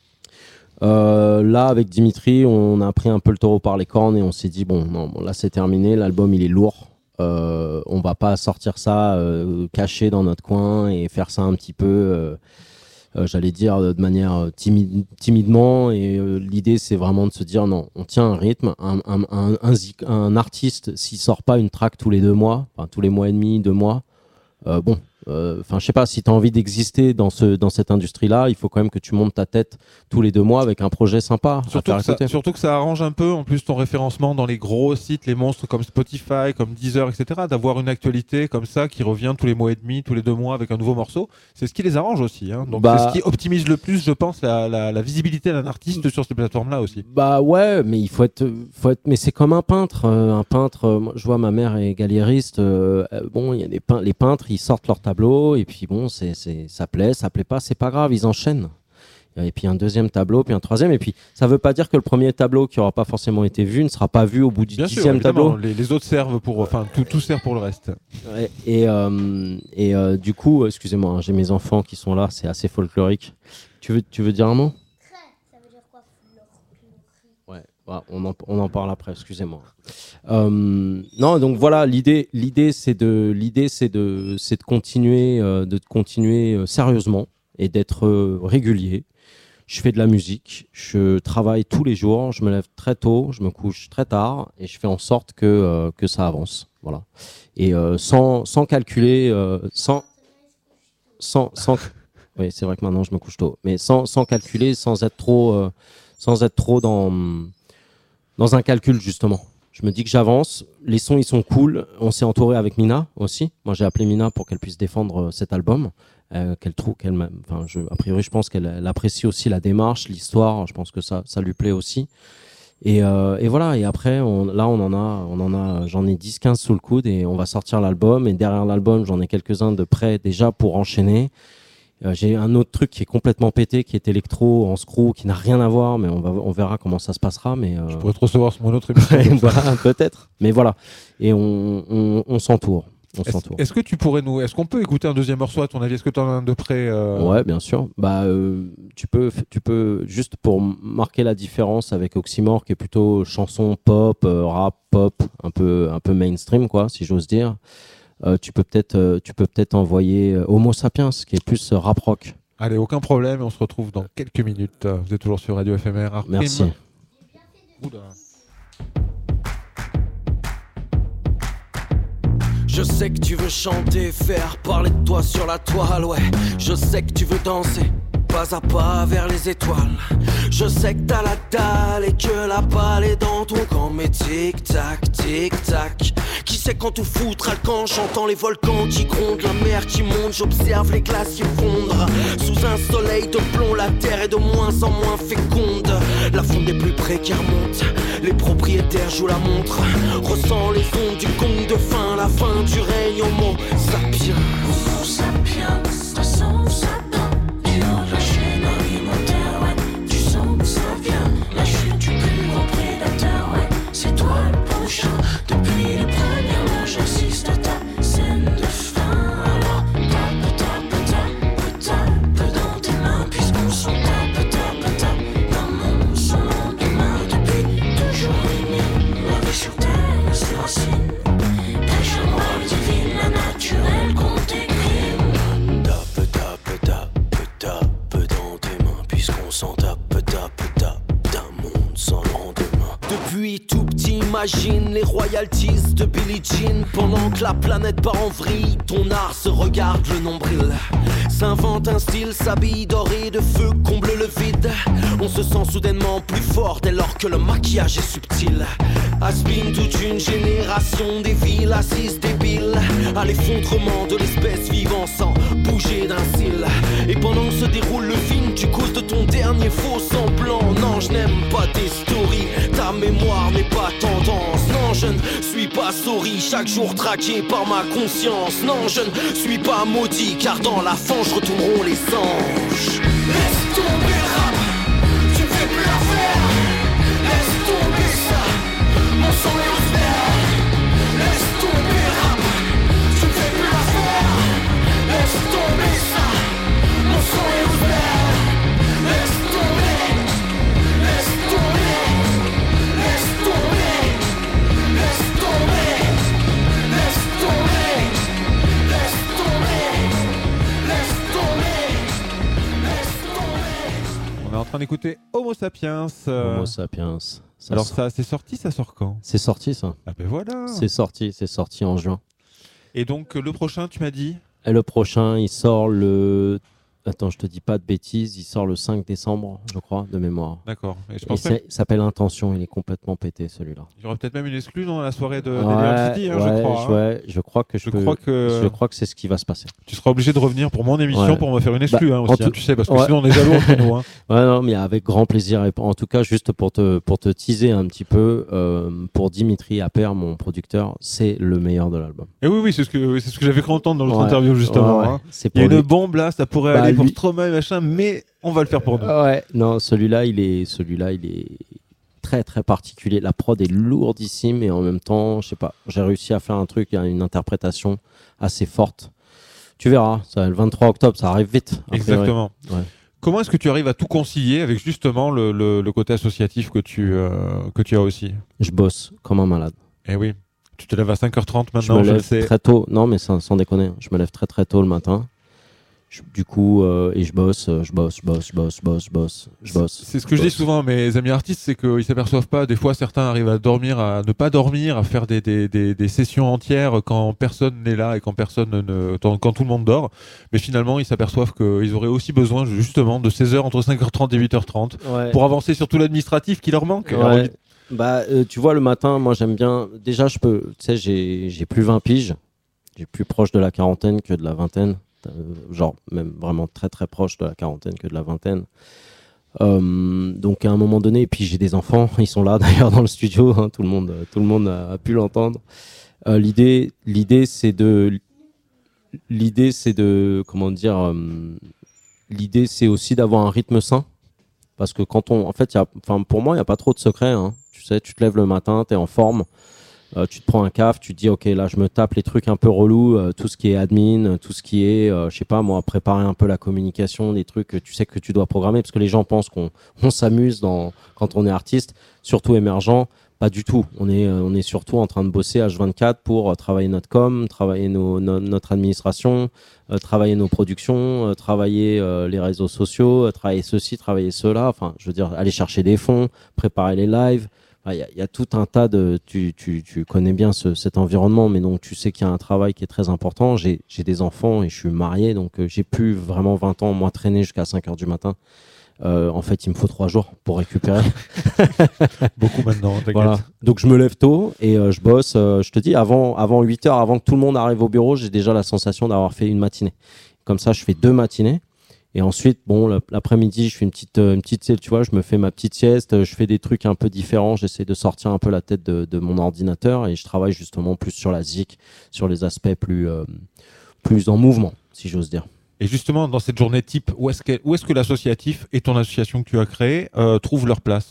Euh, là, avec Dimitri, on a pris un peu le taureau par les cornes et on s'est dit bon, non, bon, là, c'est terminé. L'album, il est lourd. Euh, on va pas sortir ça euh, caché dans notre coin et faire ça un petit peu, euh, euh, j'allais dire de manière timide, timidement. Et euh, l'idée, c'est vraiment de se dire non, on tient un rythme. Un, un, un, un, un artiste, s'il sort pas une track tous les deux mois, enfin tous les mois et demi, deux mois, euh, bon. Enfin, euh, je sais pas, si tu as envie d'exister dans, ce, dans cette industrie-là, il faut quand même que tu montes ta tête tous les deux mois avec un projet sympa. Surtout, que ça, surtout que ça arrange un peu, en plus, ton référencement dans les gros sites, les monstres comme Spotify, comme Deezer, et cetera. D'avoir une actualité comme ça qui revient tous les mois et demi, tous les deux mois avec un nouveau morceau, c'est ce qui les arrange aussi. Hein. Donc, bah, c'est ce qui optimise le plus, je pense, la, la, la visibilité d'un artiste sur ces plateformes-là aussi. Bah ouais, mais il faut être, faut être, mais c'est comme un peintre. Euh, un peintre, euh, moi, je vois ma mère est galériste. Euh, bon, il y a des pein- les peintres, ils sortent leur tableau et puis bon, c'est, c'est, ça plaît, ça plaît pas, c'est pas grave, ils enchaînent. Et puis un deuxième tableau, puis un troisième, et puis ça veut pas dire que le premier tableau qui aura pas forcément été vu ne sera pas vu au bout du Bien dixième sûr, tableau. Les, les autres servent pour, enfin tout, tout sert pour le reste. Ouais, et euh, et euh, du coup, excusez-moi, hein, j'ai mes enfants qui sont là, c'est assez folklorique. Tu veux, tu veux dire un mot? Ça veut dire quoi? Ouais, bah, on, en, on en parle après, excusez-moi. Euh, non, donc voilà, l'idée, l'idée c'est de, l'idée c'est de, c'est de continuer, euh, de continuer euh, sérieusement et d'être euh, régulier. Je fais de la musique, je travaille tous les jours, je me lève très tôt, je me couche très tard et je fais en sorte que euh, que ça avance, voilà. Et euh, sans sans calculer, euh, sans sans sans, oui, c'est vrai que maintenant je me couche tôt, mais sans sans calculer, sans être trop, euh, sans être trop dans dans un calcul justement. Je me dis que j'avance, les sons ils sont cool, on s'est entouré avec Mina aussi. Moi j'ai appelé Mina pour qu'elle puisse défendre cet album, euh, qu'elle trouve, qu'elle, enfin, je, a priori je pense qu'elle elle apprécie aussi la démarche, l'histoire, je pense que ça, ça lui plaît aussi. Et, euh, et voilà, et après on, là on en a, on en a, j'en ai dix quinze sous le coude et on va sortir l'album. Et derrière l'album j'en ai quelques-uns de prêts déjà pour enchaîner. Euh, j'ai un autre truc qui est complètement pété, qui est électro en screw, qui n'a rien à voir, mais on, va, on verra comment ça se passera. Mais, euh... Je pourrais te recevoir sur mon autre émission. Voilà, peut-être. Mais voilà. Et on, on, on s'entoure. On est-ce, s'entoure. Est-ce que tu pourrais nous, est-ce qu'on peut écouter un deuxième morceau à ton avis? Est-ce que tu en as un de près euh... Ouais, bien sûr. Bah, euh, tu peux, tu peux juste pour marquer la différence avec Oxymore, qui est plutôt chanson pop, euh, rap, pop, un peu, un peu mainstream, quoi, si j'ose dire. Euh, tu peux peut-être, euh, tu peux peut-être envoyer euh, Homo Sapiens, qui est plus euh, rap rock. Allez, aucun problème, on se retrouve dans quelques minutes. Vous êtes toujours sur Radio F M R. Arprim. Merci. Oula. Je sais que tu veux chanter, faire parler de toi sur la toile, ouais. Je sais que tu veux danser, pas à pas vers les étoiles. Je sais que t'as la dalle et que la balle est dans ton camp. Mais tic-tac, tic-tac, qui sait quand tout foutra le camp? J'entends les volcans qui grondent, la mer qui monte. J'observe les glaciers fondre. Sous un soleil de plomb, la terre est de moins en moins féconde. La fonte des plus précaires monte, les propriétaires jouent la montre. Ressens les ondes du gong de fin, la fin du règne homo sapiens. Homo sapiens, ça sent ça dans du haut de la chaîne alimentaire, ouais. Du sang ça vient, la chute du plus gros prédateur, ouais. C'est toi le prochain, depuis les premières mots j'assiste à ta scène de fin. Alors tape, tape, tape, tape dans tes mains, puisqu'on s'en tape, tape, tape dans mon son lendemain. Depuis toujours aimé, la vie sur terre se racine. Divine, la naturelle compte tes crimes. Tape, tape, tape, tape dans tes mains, puisqu'on s'en tape, tape, tape d'un monde sans lendemain. Depuis tout petit, imagine les royalties de Billie Jean. Pendant que la planète part en vrille, ton art se regarde le nombril. S'invente un style, s'habille doré de feu, comble le vide. On se sent soudainement plus fort dès lors que le maquillage est subtil. Aspine toute une génération des villes assises débiles à l'effondrement de l'espèce vivant sans bouger d'un cil. Et pendant que se déroule le film, tu causes de ton dernier faux semblant. Non, je n'aime pas tes stories, ta mémoire n'est pas tendance. Non, je ne suis pas sorry, chaque jour traqué par ma conscience. Non, je ne suis pas maudit, car dans la fange retourneront les anges. Laisse tomber le rap, tu ne fais plus l'affaire. Laisse tomber ça, mon sang est au vert. Laisse tomber le rap, tu ne fais plus l'affaire. Laisse tomber ça, mon sang est au vert. Laisse tomber, laisse tomber, laisse tomber, laisse tomber, laisse tomber, laisse tomber, laisse tomber, laisse tomber. On est en train d'écouter Homo Sapiens. euh, Homo sapiens. Ça Alors sort- ça, c'est sorti, ça sort quand? C'est sorti ça. Ah ben voilà. C'est sorti, c'est sorti en juin. Et donc le prochain, tu m'as dit? Et le prochain, il sort le. Attends, je te dis pas de bêtises, il sort le cinq décembre, je crois, de mémoire. D'accord. Et je Et pense c'est- même il s'appelle Intention, il est complètement pété celui-là. qu'il y aura peut-être même une exclue dans la soirée de Ouais, d'Elian City, hein, ouais, je crois. hein. ouais, je crois que je, Je peux- crois que- je crois que c'est ce qui va se passer. Tu seras obligé de revenir pour mon émission Ouais. pour me faire une exclue Bah, hein, en aussi, hein, tout- tu sais, parce que ouais. sinon on est jaloux entre nous. Hein. Ouais, non, mais avec grand plaisir. Et en tout cas, juste pour te, pour te teaser un petit peu, euh, pour Dimitri Appert, mon producteur, c'est le meilleur de l'album. Et oui, oui, c'est ce que c'est ce que j'avais cru entendre dans l'autre Ouais, interview justement. ouais, ouais. hein. C'est Il y a pour une lui. bombe là, ça pourrait Bah, aller pour lui- Stromae et machin, mais on va le faire pour nous. Ouais, non, celui-là, il est, celui-là, il est très très particulier. La prod est lourdissime et en même temps, je sais pas, j'ai réussi à faire un truc, une interprétation assez forte. Tu verras, ça, le vingt-trois octobre, ça arrive vite. a priori. Exactement. Ouais. Comment est-ce que tu arrives à tout concilier avec justement le, le, le côté associatif que tu, euh, que tu as aussi? Je bosse comme un malade. Eh oui, tu te lèves à cinq heures trente Je maintenant, me je, le lève sais. très tôt. Non, mais sans, sans déconner, je me lève très très tôt le matin. Je- du coup, euh, et je bosse, euh, je bosse, je bosse, je bosse, je bosse, je bosse, je bosse. C'est ce que je dis souvent à mes amis artistes, c'est qu'ils s'aperçoivent pas. Des fois, certains arrivent à dormir, à ne pas dormir, à faire des, des, des, des sessions entières quand personne n'est là et quand personne ne, quand quand tout le monde dort. Mais finalement, ils s'aperçoivent qu'ils auraient aussi besoin justement de ces heures entre cinq heures trente et huit heures trente Ouais. pour avancer sur tout l'administratif qui leur manque. Ouais. Alors, Bah, euh, tu vois, le matin, moi j'aime bien. Déjà, je peux. Tu sais, j'ai j'ai plus vingt piges. J'ai plus proche de la quarantaine que de la vingtaine. Euh, genre, même vraiment très très proche de la quarantaine que de la vingtaine. Euh, donc, à un moment donné, et puis j'ai des enfants, ils sont là d'ailleurs dans le studio, hein, tout le monde, tout le monde a, a pu l'entendre. Euh, l'idée, l'idée, c'est de. L'idée, c'est de. Comment dire euh, L'idée, c'est aussi d'avoir un rythme sain. Parce que quand on. En fait, y a, enfin, pour moi, il n'y a pas trop de secrets. Hein. Tu sais, tu te lèves le matin, tu es en forme. Euh, tu te prends un caf, tu te dis ok, là je me tape les trucs un peu relous, euh, tout ce qui est admin, tout ce qui est, euh, je sais pas moi, préparer un peu la communication, des trucs que tu sais que tu dois programmer, parce que les gens pensent qu'on on s'amuse dans, quand on est artiste, surtout émergent, Pas du tout. On est, euh, on est surtout en train de bosser H vingt-quatre pour euh, travailler notre com, travailler nos, no- notre administration, euh, travailler nos productions, euh, travailler euh, les réseaux sociaux, euh, travailler ceci, travailler cela. Enfin, je veux dire, aller chercher des fonds, préparer les lives. Il y, y a tout un tas de... Tu, tu, tu connais bien ce, cet environnement, mais donc tu sais qu'il y a un travail qui est très important. J'ai, j'ai des enfants et je suis marié, donc euh, j'ai pu vraiment vingt ans, moi, traîner jusqu'à cinq heures du matin. Euh, en fait, il me faut trois jours pour récupérer. Beaucoup maintenant, t'inquiète. Voilà. Donc je me lève tôt et euh, je bosse. Euh, je te dis, avant, avant huit heures, avant que tout le monde arrive au bureau, j'ai déjà la sensation d'avoir fait une matinée. Comme ça, je fais deux matinées. Et ensuite, bon, l'après-midi, je fais une petite, une petite, tu vois, je me fais ma petite sieste, je fais des trucs un peu différents, j'essaie de sortir un peu la tête de, de mon ordinateur et je travaille justement plus sur la zik, sur les aspects plus, euh, plus en mouvement, si j'ose dire. Et justement, dans cette journée type, où est-ce que, où est-ce que l'associatif et ton association que tu as créée euh, trouvent leur place ?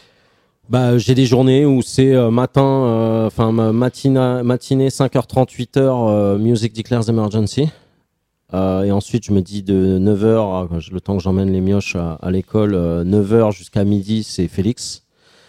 Bah, j'ai des journées où c'est euh, matin, enfin euh, matina, matinée cinq heures trente, huit heures, euh, Music Declares Emergency. Euh, et ensuite, je me dis de neuf heures, le temps que j'emmène les mioches à, à l'école, euh, neuf heures jusqu'à midi, c'est Félix.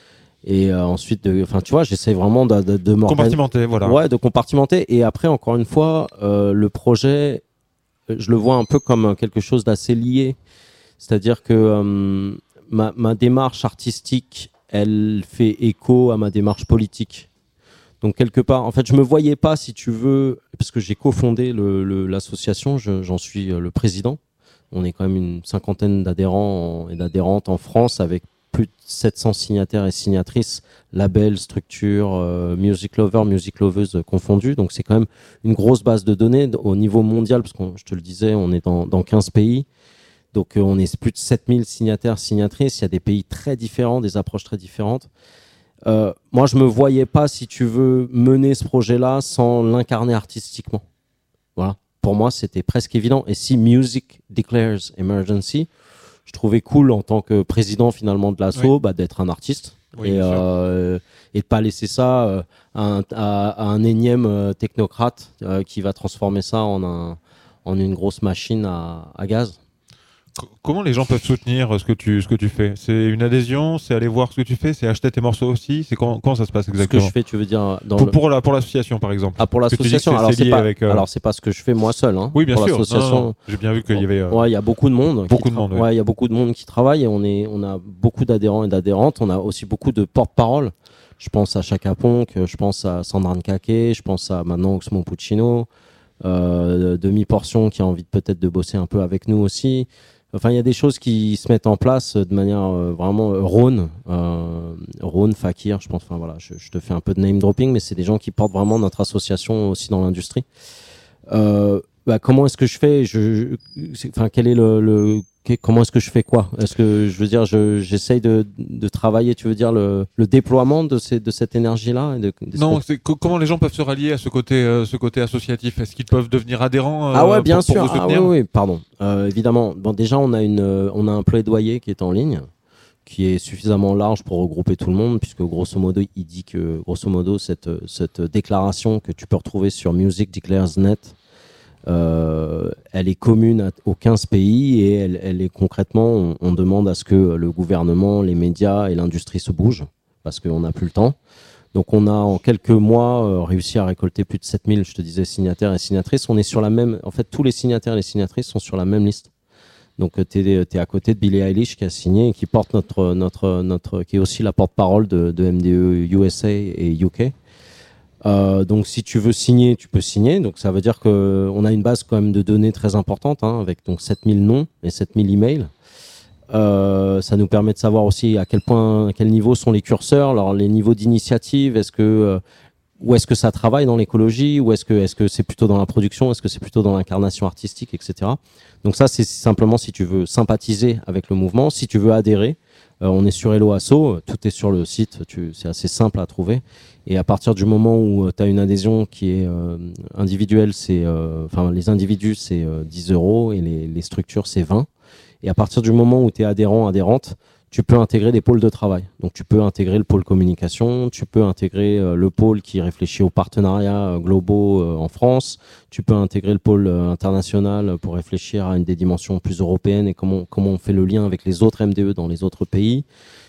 Et euh, ensuite, enfin, tu vois, j'essaie vraiment de, de, de compartimenter, voilà. Ouais, de compartimenter. Et après, encore une fois, euh, le projet, je le vois un peu comme quelque chose d'assez lié. C'est-à-dire que euh, ma, ma démarche artistique, elle fait écho à ma démarche politique. Donc quelque part, en fait, je me voyais pas, si tu veux, parce que j'ai cofondé le, le, l'association, je, j'en suis le président. On est quand même une cinquantaine d'adhérents et d'adhérentes en France, avec plus de sept cents signataires et signatrices, labels, structures, euh, music lovers, music loveuses confondues. Donc c'est quand même une grosse base de données au niveau mondial, parce que je te le disais, on est dans, dans quinze pays. Donc euh, on est plus de sept mille signataires, signatrices. Il y a des pays très différents, des approches très différentes. Euh, moi, je me voyais pas, si tu veux, mener ce projet-là sans l'incarner artistiquement. Voilà. Pour moi, c'était presque évident. Et si Music Declares Emergency, je trouvais cool en tant que président finalement de l'asso, oui. bah, d'être un artiste oui, et, euh, et de pas laisser ça euh, à, un, à, à un énième euh, technocrate euh, qui va transformer ça en, un, en une grosse machine à, à gaz. Comment les gens peuvent soutenir ce que tu, ce que tu fais ? C'est une adhésion ? C'est aller voir ce que tu fais ? C'est acheter tes morceaux aussi ? C'est comment, comment ça se passe exactement ? Ce que je fais, tu veux dire dans pour, le... pour, la, pour l'association, par exemple. Ah, pour l'association, alors c'est, pas, avec, euh... alors c'est pas ce que je fais moi seul. Hein. Oui, bien pour sûr. L'association... Non, non. J'ai bien vu qu'il y avait... Euh... Ouais, il y a beaucoup de monde. Beaucoup de tra... monde, oui. Ouais, il y a beaucoup de monde qui travaille et on, est, on a beaucoup d'adhérents et d'adhérentes. On a aussi beaucoup de porte-parole. Je pense à Chaka Ponk, je pense à Sandra Nkake, je pense à maintenant Oxmo Puccino, euh, Demi-Portion qui a envie de, peut-être de bosser un peu avec nous aussi. Enfin, il y a des choses qui se mettent en place de manière euh, vraiment euh, Rhône, euh, Rhône, Fakir, je pense. Enfin voilà, je, je te fais un peu de name dropping, mais c'est des gens qui portent vraiment notre association aussi dans l'industrie. Euh, bah, comment est-ce que je fais je, je, Enfin, quel est le, le comment est-ce que je fais quoi ? Est-ce que je veux dire, je, j'essaye de, de travailler, tu veux dire le, le déploiement de, ces, de cette énergie-là et de, de Non, c'est, comment les gens peuvent se rallier à ce côté, euh, ce côté associatif ? Est-ce qu'ils peuvent devenir adhérents euh, Ah ouais, bien pour, sûr. pour vous soutenir ? Ah oui, oui, pardon. Euh, évidemment. Bon, déjà, on a une, euh, on a un plaidoyer qui est en ligne, qui est suffisamment large pour regrouper tout le monde, puisque grosso modo, il dit que grosso modo cette, cette déclaration que tu peux retrouver sur Music Declares point net. Euh, elle est commune à, aux quinze pays et elle, elle est concrètement, on, on demande à ce que le gouvernement, les médias et l'industrie se bougent parce qu'on n'a plus le temps. Donc on a en quelques mois euh, réussi à récolter plus de sept mille, je te disais, signataires et signatrices. On est sur la même, en fait tous les signataires et les signatrices sont sur la même liste. Donc tu es à côté de Billie Eilish qui a signé et qui porte notre, notre, notre, qui est aussi la porte-parole de, de M D E U S A et U K. Euh, donc si tu veux signer, tu peux signer. Donc ça veut dire que on a une base quand même de données très importante, hein, avec donc sept mille noms et sept mille emails. Euh, ça nous permet de savoir aussi à quel point, à quel niveau sont les curseurs, alors les niveaux d'initiative. Est-ce que euh, où est-ce que ça travaille dans l'écologie, ou est-ce que est-ce que c'est plutôt dans la production, est-ce que c'est plutôt dans l'incarnation artistique, et cetera. Donc ça c'est simplement si tu veux sympathiser avec le mouvement, si tu veux adhérer. Euh, on est sur Hello Asso, tout est sur le site, tu, c'est assez simple à trouver. Et à partir du moment où tu as une adhésion qui est euh, individuelle, c'est, euh, enfin les individus c'est euh, dix euros et les, les structures c'est vingt. Et à partir du moment où tu es adhérent, adhérente, tu peux intégrer des pôles de travail. Donc tu peux intégrer le pôle communication, tu peux intégrer euh, le pôle qui réfléchit aux partenariats euh, globaux euh, en France, tu peux intégrer le pôle euh, international pour réfléchir à une des dimensions plus européennes et comment, comment on fait le lien avec les autres M D E dans les autres pays.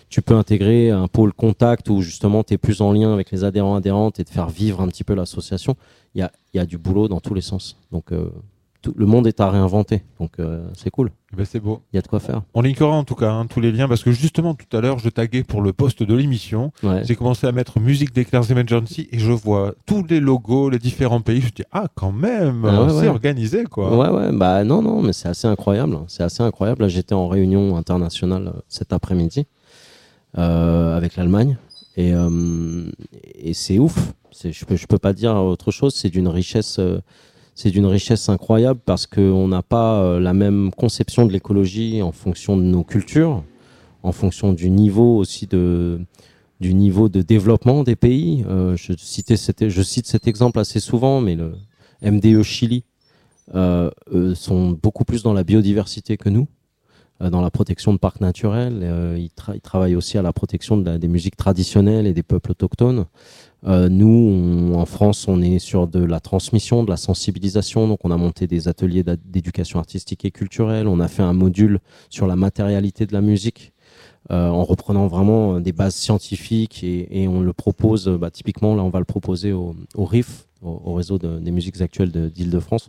tu peux intégrer un pôle contact où justement tu es plus en lien avec les adhérents adhérentes et de faire vivre un petit peu l'association. Il y a, il y a du boulot dans tous les sens. Donc euh, tout, le monde est à réinventer. Donc euh, c'est cool. Ben, c'est beau. Il y a de quoi faire. On linkera en tout cas hein, tous les liens parce que justement tout à l'heure je taguais pour le post de l'émission. Ouais. J'ai commencé à mettre musique d'Eclairs Emergency et je vois tous les logos, les différents pays. Je dis ah quand même, Ah ouais, c'est ouais. organisé quoi. Ouais, ouais, bah non, non, mais c'est assez incroyable. C'est assez incroyable. Là, j'étais en réunion internationale euh, cet après-midi euh, avec l'Allemagne et, euh, et c'est ouf. C'est, je peux, je peux pas dire autre chose. C'est d'une richesse, euh, c'est d'une richesse incroyable parce qu'on n'a pas euh, la même conception de l'écologie en fonction de nos cultures, en fonction du niveau aussi de du niveau de développement des pays. Euh, je citais cet, je cite cet exemple assez souvent, mais le M D E Chili. Euh, eux sont beaucoup plus dans la biodiversité que nous, euh, dans la protection de parcs naturels. Euh, ils, tra- ils travaillent aussi à la protection de la, des musiques traditionnelles et des peuples autochtones. Euh, nous, on, en France, on est sur de la transmission, de la sensibilisation. Donc, on a monté des ateliers d'a- d'éducation artistique et culturelle. On a fait un module sur la matérialité de la musique, euh, en reprenant vraiment des bases scientifiques et, et on le propose. Bah, typiquement, là, on va le proposer au, au R I F, au, au réseau de, des musiques actuelles de, d'Île-de-France.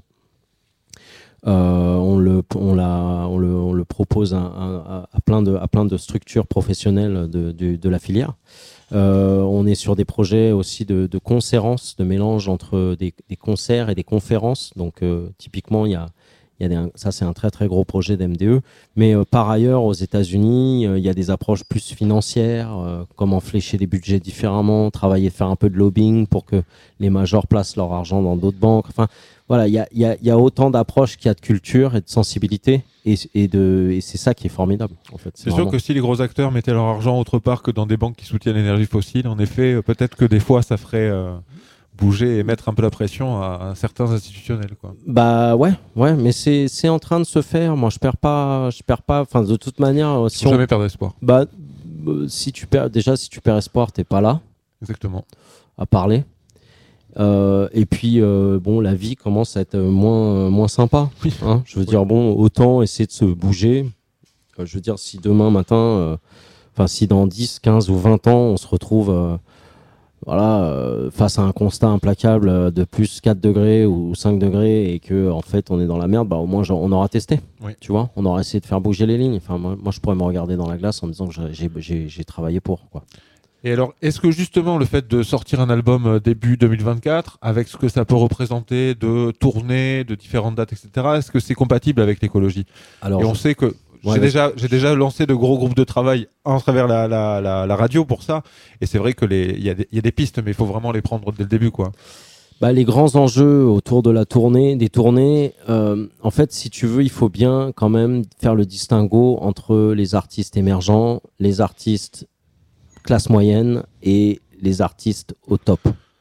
Euh, on, le, on, la, on, le, on le propose à, à, à, plein de, à plein de structures professionnelles de, de, de la filière. Euh, on est sur des projets aussi de, de concérence, de mélange entre des, des concerts et des conférences. Donc euh, typiquement, il y a, il y a des, ça c'est un très très gros projet d'M D E. Mais euh, par ailleurs, aux États-Unis, euh, il y a des approches plus financières, euh, comment flécher des budgets différemment, travailler, faire un peu de lobbying pour que les majors placent leur argent dans d'autres banques. Enfin, voilà, il y a, y, a, y a autant d'approches qu'il y a de culture et de sensibilité, et, et, de, et c'est ça qui est formidable. En fait. C'est, c'est sûr vraiment... que si les gros acteurs mettaient leur argent autre part que dans des banques qui soutiennent l'énergie fossile, en effet, euh, peut-être que des fois ça ferait euh, bouger et mettre un peu la pression à, à certains institutionnels, quoi. Bah ouais, ouais, mais c'est, c'est en train de se faire. Moi, je perds pas, je perds pas. Enfin, de toute manière, si Faut on jamais perdre espoir. Bah, euh, si tu perds, déjà, si tu perds espoir, t'es pas là. Exactement. À parler. Euh, et puis, euh, bon, la vie commence à être moins, moins sympa. Oui. Hein, je veux Oui. dire, bon, autant essayer de se bouger. Euh, je veux dire, si demain matin, enfin, euh, si dans dix, quinze ou vingt ans, on se retrouve, euh, voilà, euh, face à un constat implacable de plus quatre degrés ou cinq degrés et que, en fait, on est dans la merde, bah, au moins, genre, on aura testé. Oui. Tu vois, on aura essayé de faire bouger les lignes. Enfin, moi, moi, je pourrais me regarder dans la glace en me disant que j'ai, j'ai, j'ai travaillé pour, quoi. Et alors, est-ce que justement le fait de sortir un album euh, début deux mille vingt-quatre, avec ce que ça peut représenter de tournées, de différentes dates, et cetera, est-ce que c'est compatible avec l'écologie ? Alors, Et on je- sait que Ouais, j'ai, vas-y. déjà, j'ai déjà lancé de gros groupes de travail à travers la, la, la, la radio pour ça. Et c'est vrai qu'il y, a des- y a des pistes, mais il faut vraiment les prendre dès le début, quoi. Bah, les grands enjeux autour de la tournée, des tournées, euh, en fait, si tu veux, il faut bien quand même faire le distinguo entre les artistes émergents, les artistes classe moyenne et les artistes au top.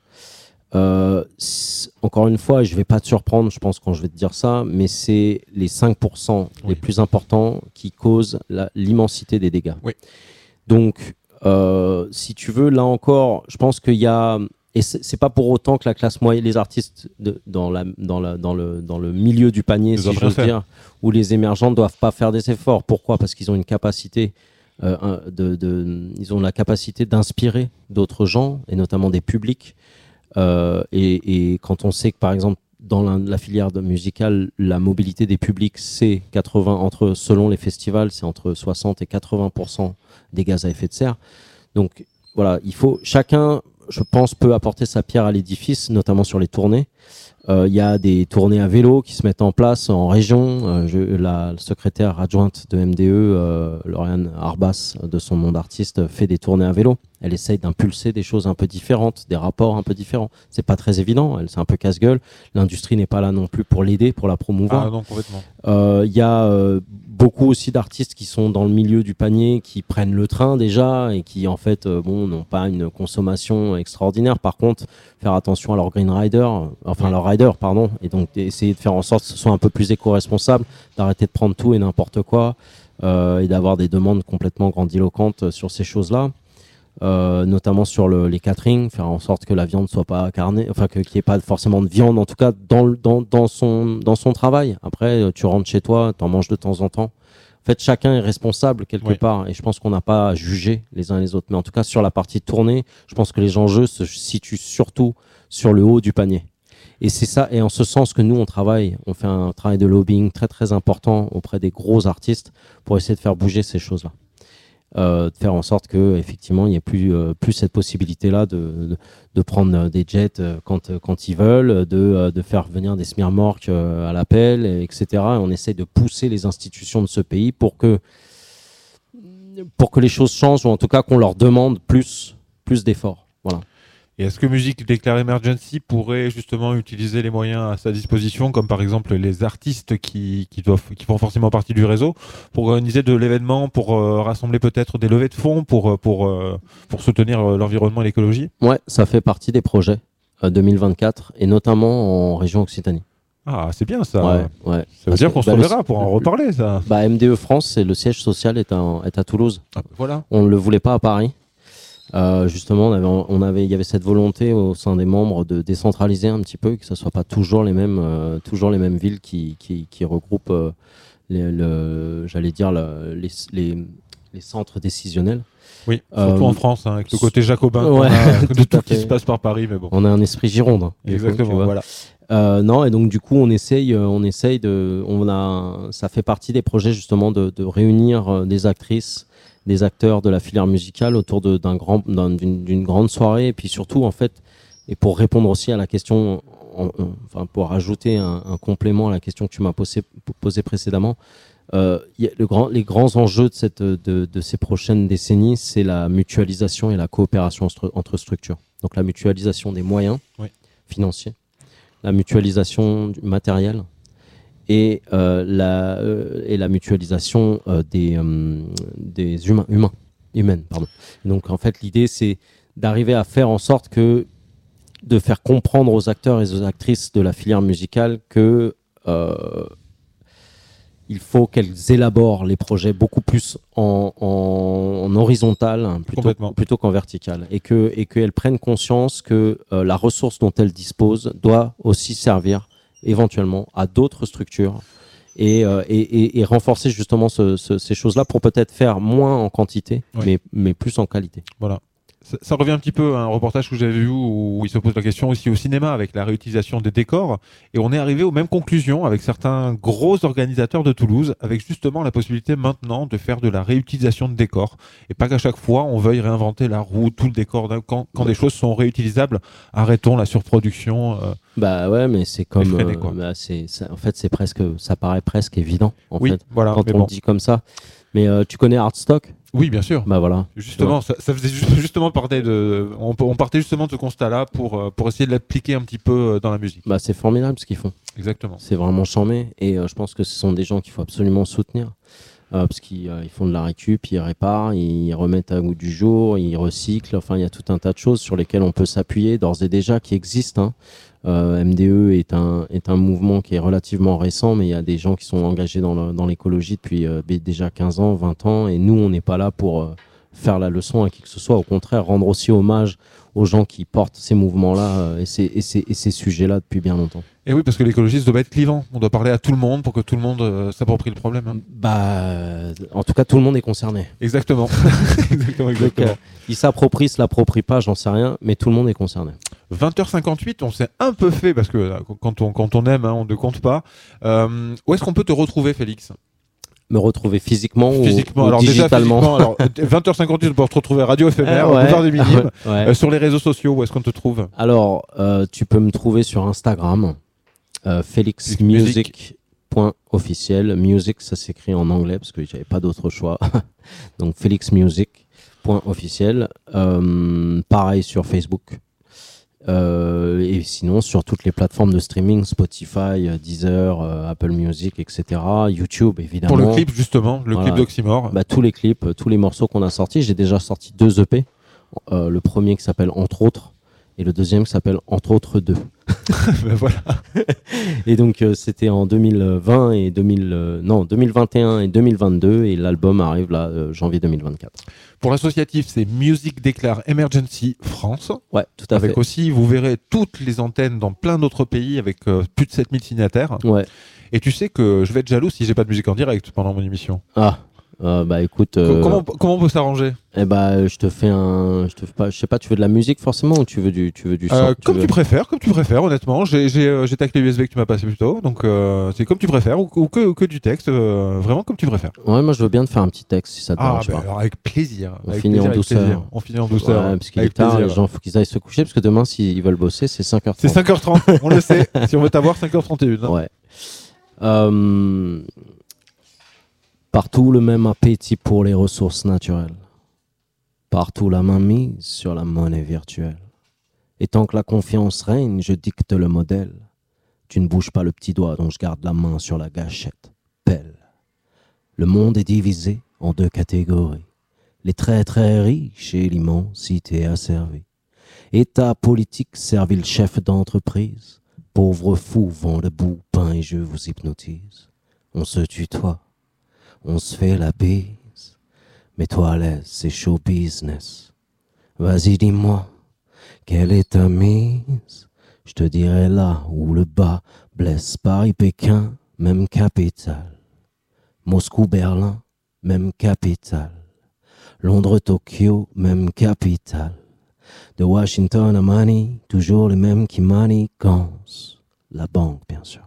Euh, c- encore une fois, je vais pas te surprendre, je pense, quand je vais te dire ça, mais c'est les cinq pour cent Oui. les plus importants qui causent la- l'immensité des dégâts. Oui. Donc, euh, si tu veux, là encore, je pense qu'il y a... Et c'est c'est pas pour autant que la classe moyenne, les artistes de, dans, la, dans, la, dans, le, dans le milieu du panier, Ils si doivent rien j'ose faire. dire, où les émergents ne doivent pas faire des efforts. Pourquoi ? Parce qu'ils ont une capacité, euh, un- de, de, ils ont la capacité d'inspirer d'autres gens, et notamment des publics. Euh, et, et quand on sait que, par exemple, dans la, la filière de musicale, la mobilité des publics, c'est quatre-vingts, entre, selon les festivals, c'est entre soixante et quatre-vingts pour cent des gaz à effet de serre. Donc, voilà, il faut, chacun, je pense, peut apporter sa pierre à l'édifice, notamment sur les tournées. Il euh, y a des tournées à vélo qui se mettent en place en région. Euh, je, la secrétaire adjointe de M D E, euh, Lauriane Arbas, de son nom d'artiste, fait des tournées à vélo. Elle essaye d'impulser des choses un peu différentes, des rapports un peu différents. C'est pas très évident, elle, c'est un peu casse-gueule. L'industrie n'est pas là non plus pour l'aider, pour la promouvoir. Ah non, complètement. Il euh, y a euh, beaucoup aussi d'artistes qui sont dans le milieu du panier, qui prennent le train déjà et qui en fait euh, bon, n'ont pas une consommation extraordinaire. Par contre, faire attention à leur green rider, enfin leur rider, pardon, et donc essayer de faire en sorte que ce soit un peu plus éco-responsable, d'arrêter de prendre tout et n'importe quoi, euh, et d'avoir des demandes complètement grandiloquentes sur ces choses-là. Euh, notamment sur le, les catering, faire en sorte que la viande soit pas carnée, enfin que, qu'il n'y ait pas forcément de viande, en tout cas dans, le- dans, dans, son, dans son travail. Après, tu rentres chez toi, tu en manges de temps en temps. fait, chacun est responsable quelque Oui. part, et je pense qu'on n'a pas à juger les uns les autres. Mais en tout cas, sur la partie tournée, je pense que les enjeux se situent surtout sur le haut du panier. Et c'est ça, et en ce sens que nous, on travaille, on fait un travail de lobbying très très important auprès des gros artistes pour essayer de faire bouger ces choses-là. Euh, de faire en sorte que effectivement il n'y ait plus, euh, plus cette possibilité-là de, de, de prendre des jets euh, quand, quand ils veulent, de, euh, de faire venir des smirmorques euh, à l'appel, et cetera. Et on essaye de pousser les institutions de ce pays pour que, pour que les choses changent, ou en tout cas qu'on leur demande plus, plus d'efforts. Voilà. Et est-ce que Musique Déclare Emergency pourrait justement utiliser les moyens à sa disposition, comme par exemple les artistes qui, qui, doivent, qui font forcément partie du réseau, pour organiser de l'événement, pour euh, rassembler peut-être des levées de fonds, pour, pour, euh, pour soutenir euh, l'environnement et l'écologie? Ouais, ça fait partie des projets euh, deux mille vingt-quatre, et notamment en région Occitanie. Ah, c'est bien ça. Ouais, ouais. Ça veut Parce dire que, qu'on se bah, le- reverra pour en reparler, ça. Bah, M D E France, c'est le siège social est à, est à Toulouse. Ah, voilà. On ne le voulait pas à Paris. Euh, justement, on avait, on avait, il y avait cette volonté au sein des membres de décentraliser un petit peu, que ce soit pas toujours les mêmes, euh, toujours les mêmes villes qui, qui, qui regroupent, euh, les, le, j'allais dire, le, les, les, les centres décisionnels. Oui, surtout Euh, en France, hein, avec le côté jacobin ouais, qu'on a, de tout tout à ce qui fait. se passe par Paris, mais bon. On a un esprit gironde. hein, du coup, tu Exactement, vois. voilà. Euh, non, et donc du coup, on essaye, euh, on essaye de, on a, ça fait partie des projets justement de, de réunir euh, des actrices, des acteurs de la filière musicale autour de, d'un grand, d'un- d'une, d'une grande soirée, et puis surtout en fait, et pour répondre aussi à la question, en- en- enfin pour ajouter un, un complément à la question que tu m'as posée posé précédemment, euh, y a le grand, les grands enjeux de cette, de, de ces prochaines décennies, c'est la mutualisation et la coopération stru- entre structures. Donc la mutualisation des moyens Oui. financiers, la mutualisation du matériel et, euh, la, euh, et la mutualisation euh, des, euh, des humains, humains, humaines. Pardon. Donc en fait, l'idée, c'est d'arriver à faire en sorte que, de faire comprendre aux acteurs et aux actrices de la filière musicale que euh, il faut qu'elles élaborent les projets beaucoup plus en, en, en horizontal hein, plutôt, Complètement. plutôt qu'en vertical, et que et qu'elles prennent conscience que euh, la ressource dont elles disposent doit aussi servir éventuellement à d'autres structures et, euh, et, et, et renforcer justement ce, ce, ces choses-là pour peut-être faire moins en quantité, Oui. mais, mais plus en qualité. Voilà. Ça, ça revient un petit peu à un reportage que j'avais vu où, où il se pose la question aussi au cinéma avec la réutilisation des décors. Et on est arrivé aux mêmes conclusions avec certains gros organisateurs de Toulouse, avec justement la possibilité maintenant de faire de la réutilisation de décors. Et pas qu'à chaque fois on veuille réinventer la roue, tout le décor. Quand, quand des choses sont réutilisables, arrêtons la surproduction. Euh, Bah ouais, mais c'est comme, Effréné, euh, quoi. bah c'est, ça- en fait, c'est presque, ça paraît presque évident en oui, fait voilà. quand mais on bon. le dit comme ça. Mais euh, tu connais Artstock? Oui, bien sûr. Bah voilà. Justement, ça, ça faisait ju- justement partait de, on, on partait justement de ce constat-là pour, euh, pour essayer de l'appliquer un petit peu euh, dans la musique. Bah c'est formidable ce qu'ils font. Exactement. C'est vraiment charmé et euh, je pense que ce sont des gens qu'il faut absolument soutenir euh, parce qu'ils euh, ils font de la récup, ils réparent, ils remettent à goût du jour, ils recyclent. Enfin, il y a tout un tas de choses sur lesquelles on peut s'appuyer d'ores et déjà qui existent. Hein. Euh, M D E est un, est un mouvement qui est relativement récent, mais il y a des gens qui sont engagés dans, le, dans l'écologie depuis euh, déjà quinze ans, vingt ans, et nous, on n'est pas là pour euh, faire la leçon à qui que ce soit. Au contraire, rendre aussi hommage aux gens qui portent ces mouvements-là euh, et ces, et ces, et ces sujets-là depuis bien longtemps. Et oui, parce que l'écologiste doit être clivant. On doit parler à tout le monde pour que tout le monde euh, s'approprie le problème. hein. Bah, euh, en tout cas, tout le monde est concerné. Exactement. exactement, Donc, exactement. euh, il s'approprie, se l'approprie pas, j'en sais rien, mais tout le monde est concerné. vingt heures cinquante-huit, on s'est un peu fait, parce que euh, quand on, quand on aime, hein, on ne compte pas. Euh, où est-ce qu'on peut te retrouver, Félix? Me retrouver physiquement, Physiquement, ou, ou alors digitalement. déjà physiquement, alors, vingt heures cinquante-huit, on peut te retrouver à Radio Éphémère, Ah ouais, au Boulevard des Minimes. ouais, ouais. Euh, sur les réseaux sociaux, où est-ce qu'on te trouve? Alors, euh, tu peux me trouver sur Instagram, euh, Music. felixmusic.officiel. Music, ça s'écrit en anglais parce que j'avais pas d'autre choix. Donc, felixmusic.officiel. Euh, pareil sur Facebook. Euh, et sinon, sur toutes les plateformes de streaming, Spotify, euh, Deezer, euh, Apple Music, et cetera. YouTube, évidemment. Pour le clip, justement, le Voilà. clip d'Oxymore. Bah, tous les clips, euh, tous les morceaux qu'on a sortis. J'ai déjà sorti deux E P. Euh, le premier qui s'appelle Entre autres et le deuxième qui s'appelle Entre autres deux. Ben voilà. Et donc euh, c'était en deux mille vingt et deux mille euh, non deux mille vingt et un et deux mille vingt-deux et l'album arrive là euh, janvier deux mille vingt-quatre. Pour l'associatif, c'est Musique Déclare Emergency France. Ouais, tout à Avec fait. aussi, vous verrez toutes les antennes dans plein d'autres pays avec euh, plus de sept mille signataires. Ouais. Et tu sais que je vais être jaloux si j'ai pas de musique en direct pendant mon émission. Ah, euh, bah écoute. Euh... Comment, comment on peut s'arranger? Eh bah, je te fais un. Je te fais pas. Je sais pas. Tu veux de la musique forcément ou tu veux du, tu veux du son euh, tu Comme veux... tu préfères, comme tu préfères. Honnêtement, j'ai, j'ai, euh, j'ai ta clé U S B que tu m'as passé plus tôt, donc euh, c'est comme tu préfères ou, ou, que, ou que du texte, euh, vraiment comme tu préfères. Ouais, moi je veux bien te faire un petit texte si ça te Ah, dérange bah, pas. alors avec plaisir. On avec finit plaisir, en avec douceur. plaisir. On finit en douceur. Ouais, parce qu'il est avec tard, plaisir. les gens, faut qu'ils aillent se coucher parce que demain, s'ils veulent bosser, c'est cinq heures trente. C'est cinq heures trente, on le sait. Si on veut t'avoir, cinq heures trente et une. Hein. Ouais. Euh... Partout le même appétit pour les ressources naturelles. Partout la main mise sur la monnaie virtuelle. Et tant que la confiance règne, je dicte le modèle. Tu ne bouges pas le petit doigt dont je garde la main sur la gâchette. Pelle. Le monde est divisé en deux catégories. Les très très riches et l'immensité asservie. État politique, servile chef d'entreprise. Pauvre fou, vend le bout, pain et je vous hypnotise. On se tutoie, on se fait la bise. Mets-toi à l'aise, c'est show business. Vas-y, dis-moi, quelle est ta mise? Je te dirai là où le bas blesse. Paris, Pékin, même capitale. Moscou, Berlin, même capitale. Londres, Tokyo, même capitale. De Washington à Manille, toujours les mêmes qui manigancent. La banque, bien sûr.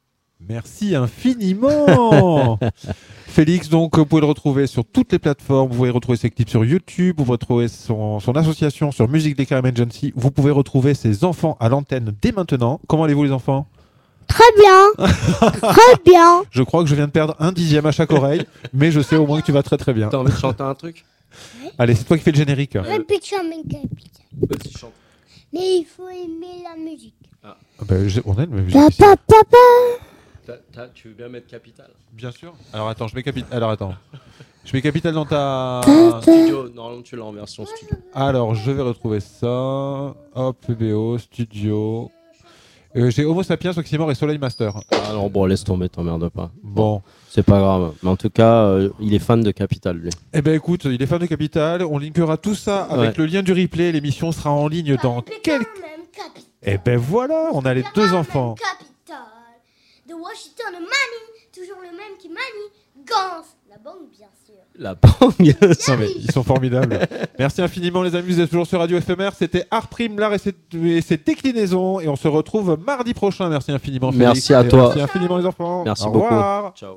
Merci infiniment. Félix, donc, vous pouvez le retrouver sur toutes les plateformes. Vous pouvez retrouver ses clips sur YouTube. Vous pouvez retrouver son, son association sur Music Decay Emergency. Vous pouvez retrouver ses enfants à l'antenne dès maintenant. Comment allez-vous, les enfants? Très bien. Très bien. Je crois que je viens de perdre un dixième à chaque oreille, mais je sais au moins que tu vas très très bien. T'as envie de chanter un truc? Allez, c'est toi qui fais le générique. Répète ça, mais répète. Vas-y, chante. Mais il faut aimer la musique. Ah ben, j'ai- on a une musique Pa, ici. pa, pa, pa. T'as- t'as- tu veux bien mettre capital? Bien sûr. Alors attends, je mets capital. Alors attends. Je mets capital dans ta. Studio, normalement tu l'as en version studio. Alors, je vais retrouver ça. Hop, P B O, studio. Euh, j'ai Homo Sapiens, Oxymore et Soleil Master. Ah non, bon, laisse tomber, t'emmerdes pas. Bon. C'est pas grave. Mais en tout cas, euh, il est fan de Capital, lui. Eh ben écoute, il est fan de Capital. On linkera tout ça avec Ouais. le lien du replay. L'émission sera en ligne dans quelques. Même capitale. Eh ben voilà, on a les deux enfants. Capitale. De Washington à Manille, toujours le même qui manie. Gans. La banque, bien sûr. La banque. Non mais ils sont formidables. Merci infiniment les amis, vous êtes toujours sur Radio F M R. C'était Art Prime, l'art et ses, et ses déclinaisons. Et on se retrouve mardi prochain. Merci infiniment Félix. Merci à Et toi. Merci infiniment les enfants. Merci Au beaucoup. revoir. Ciao.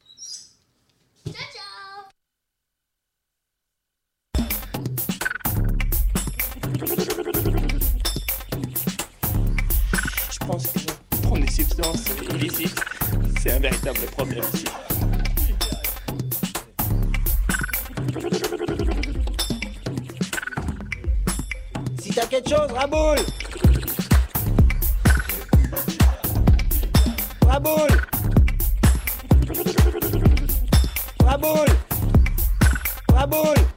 Ciao, ciao. Je pense que prendre des substances illicites, c'est un véritable problème ici. Si t'as quelque chose, raboule. Raboule. Raboule. Raboule.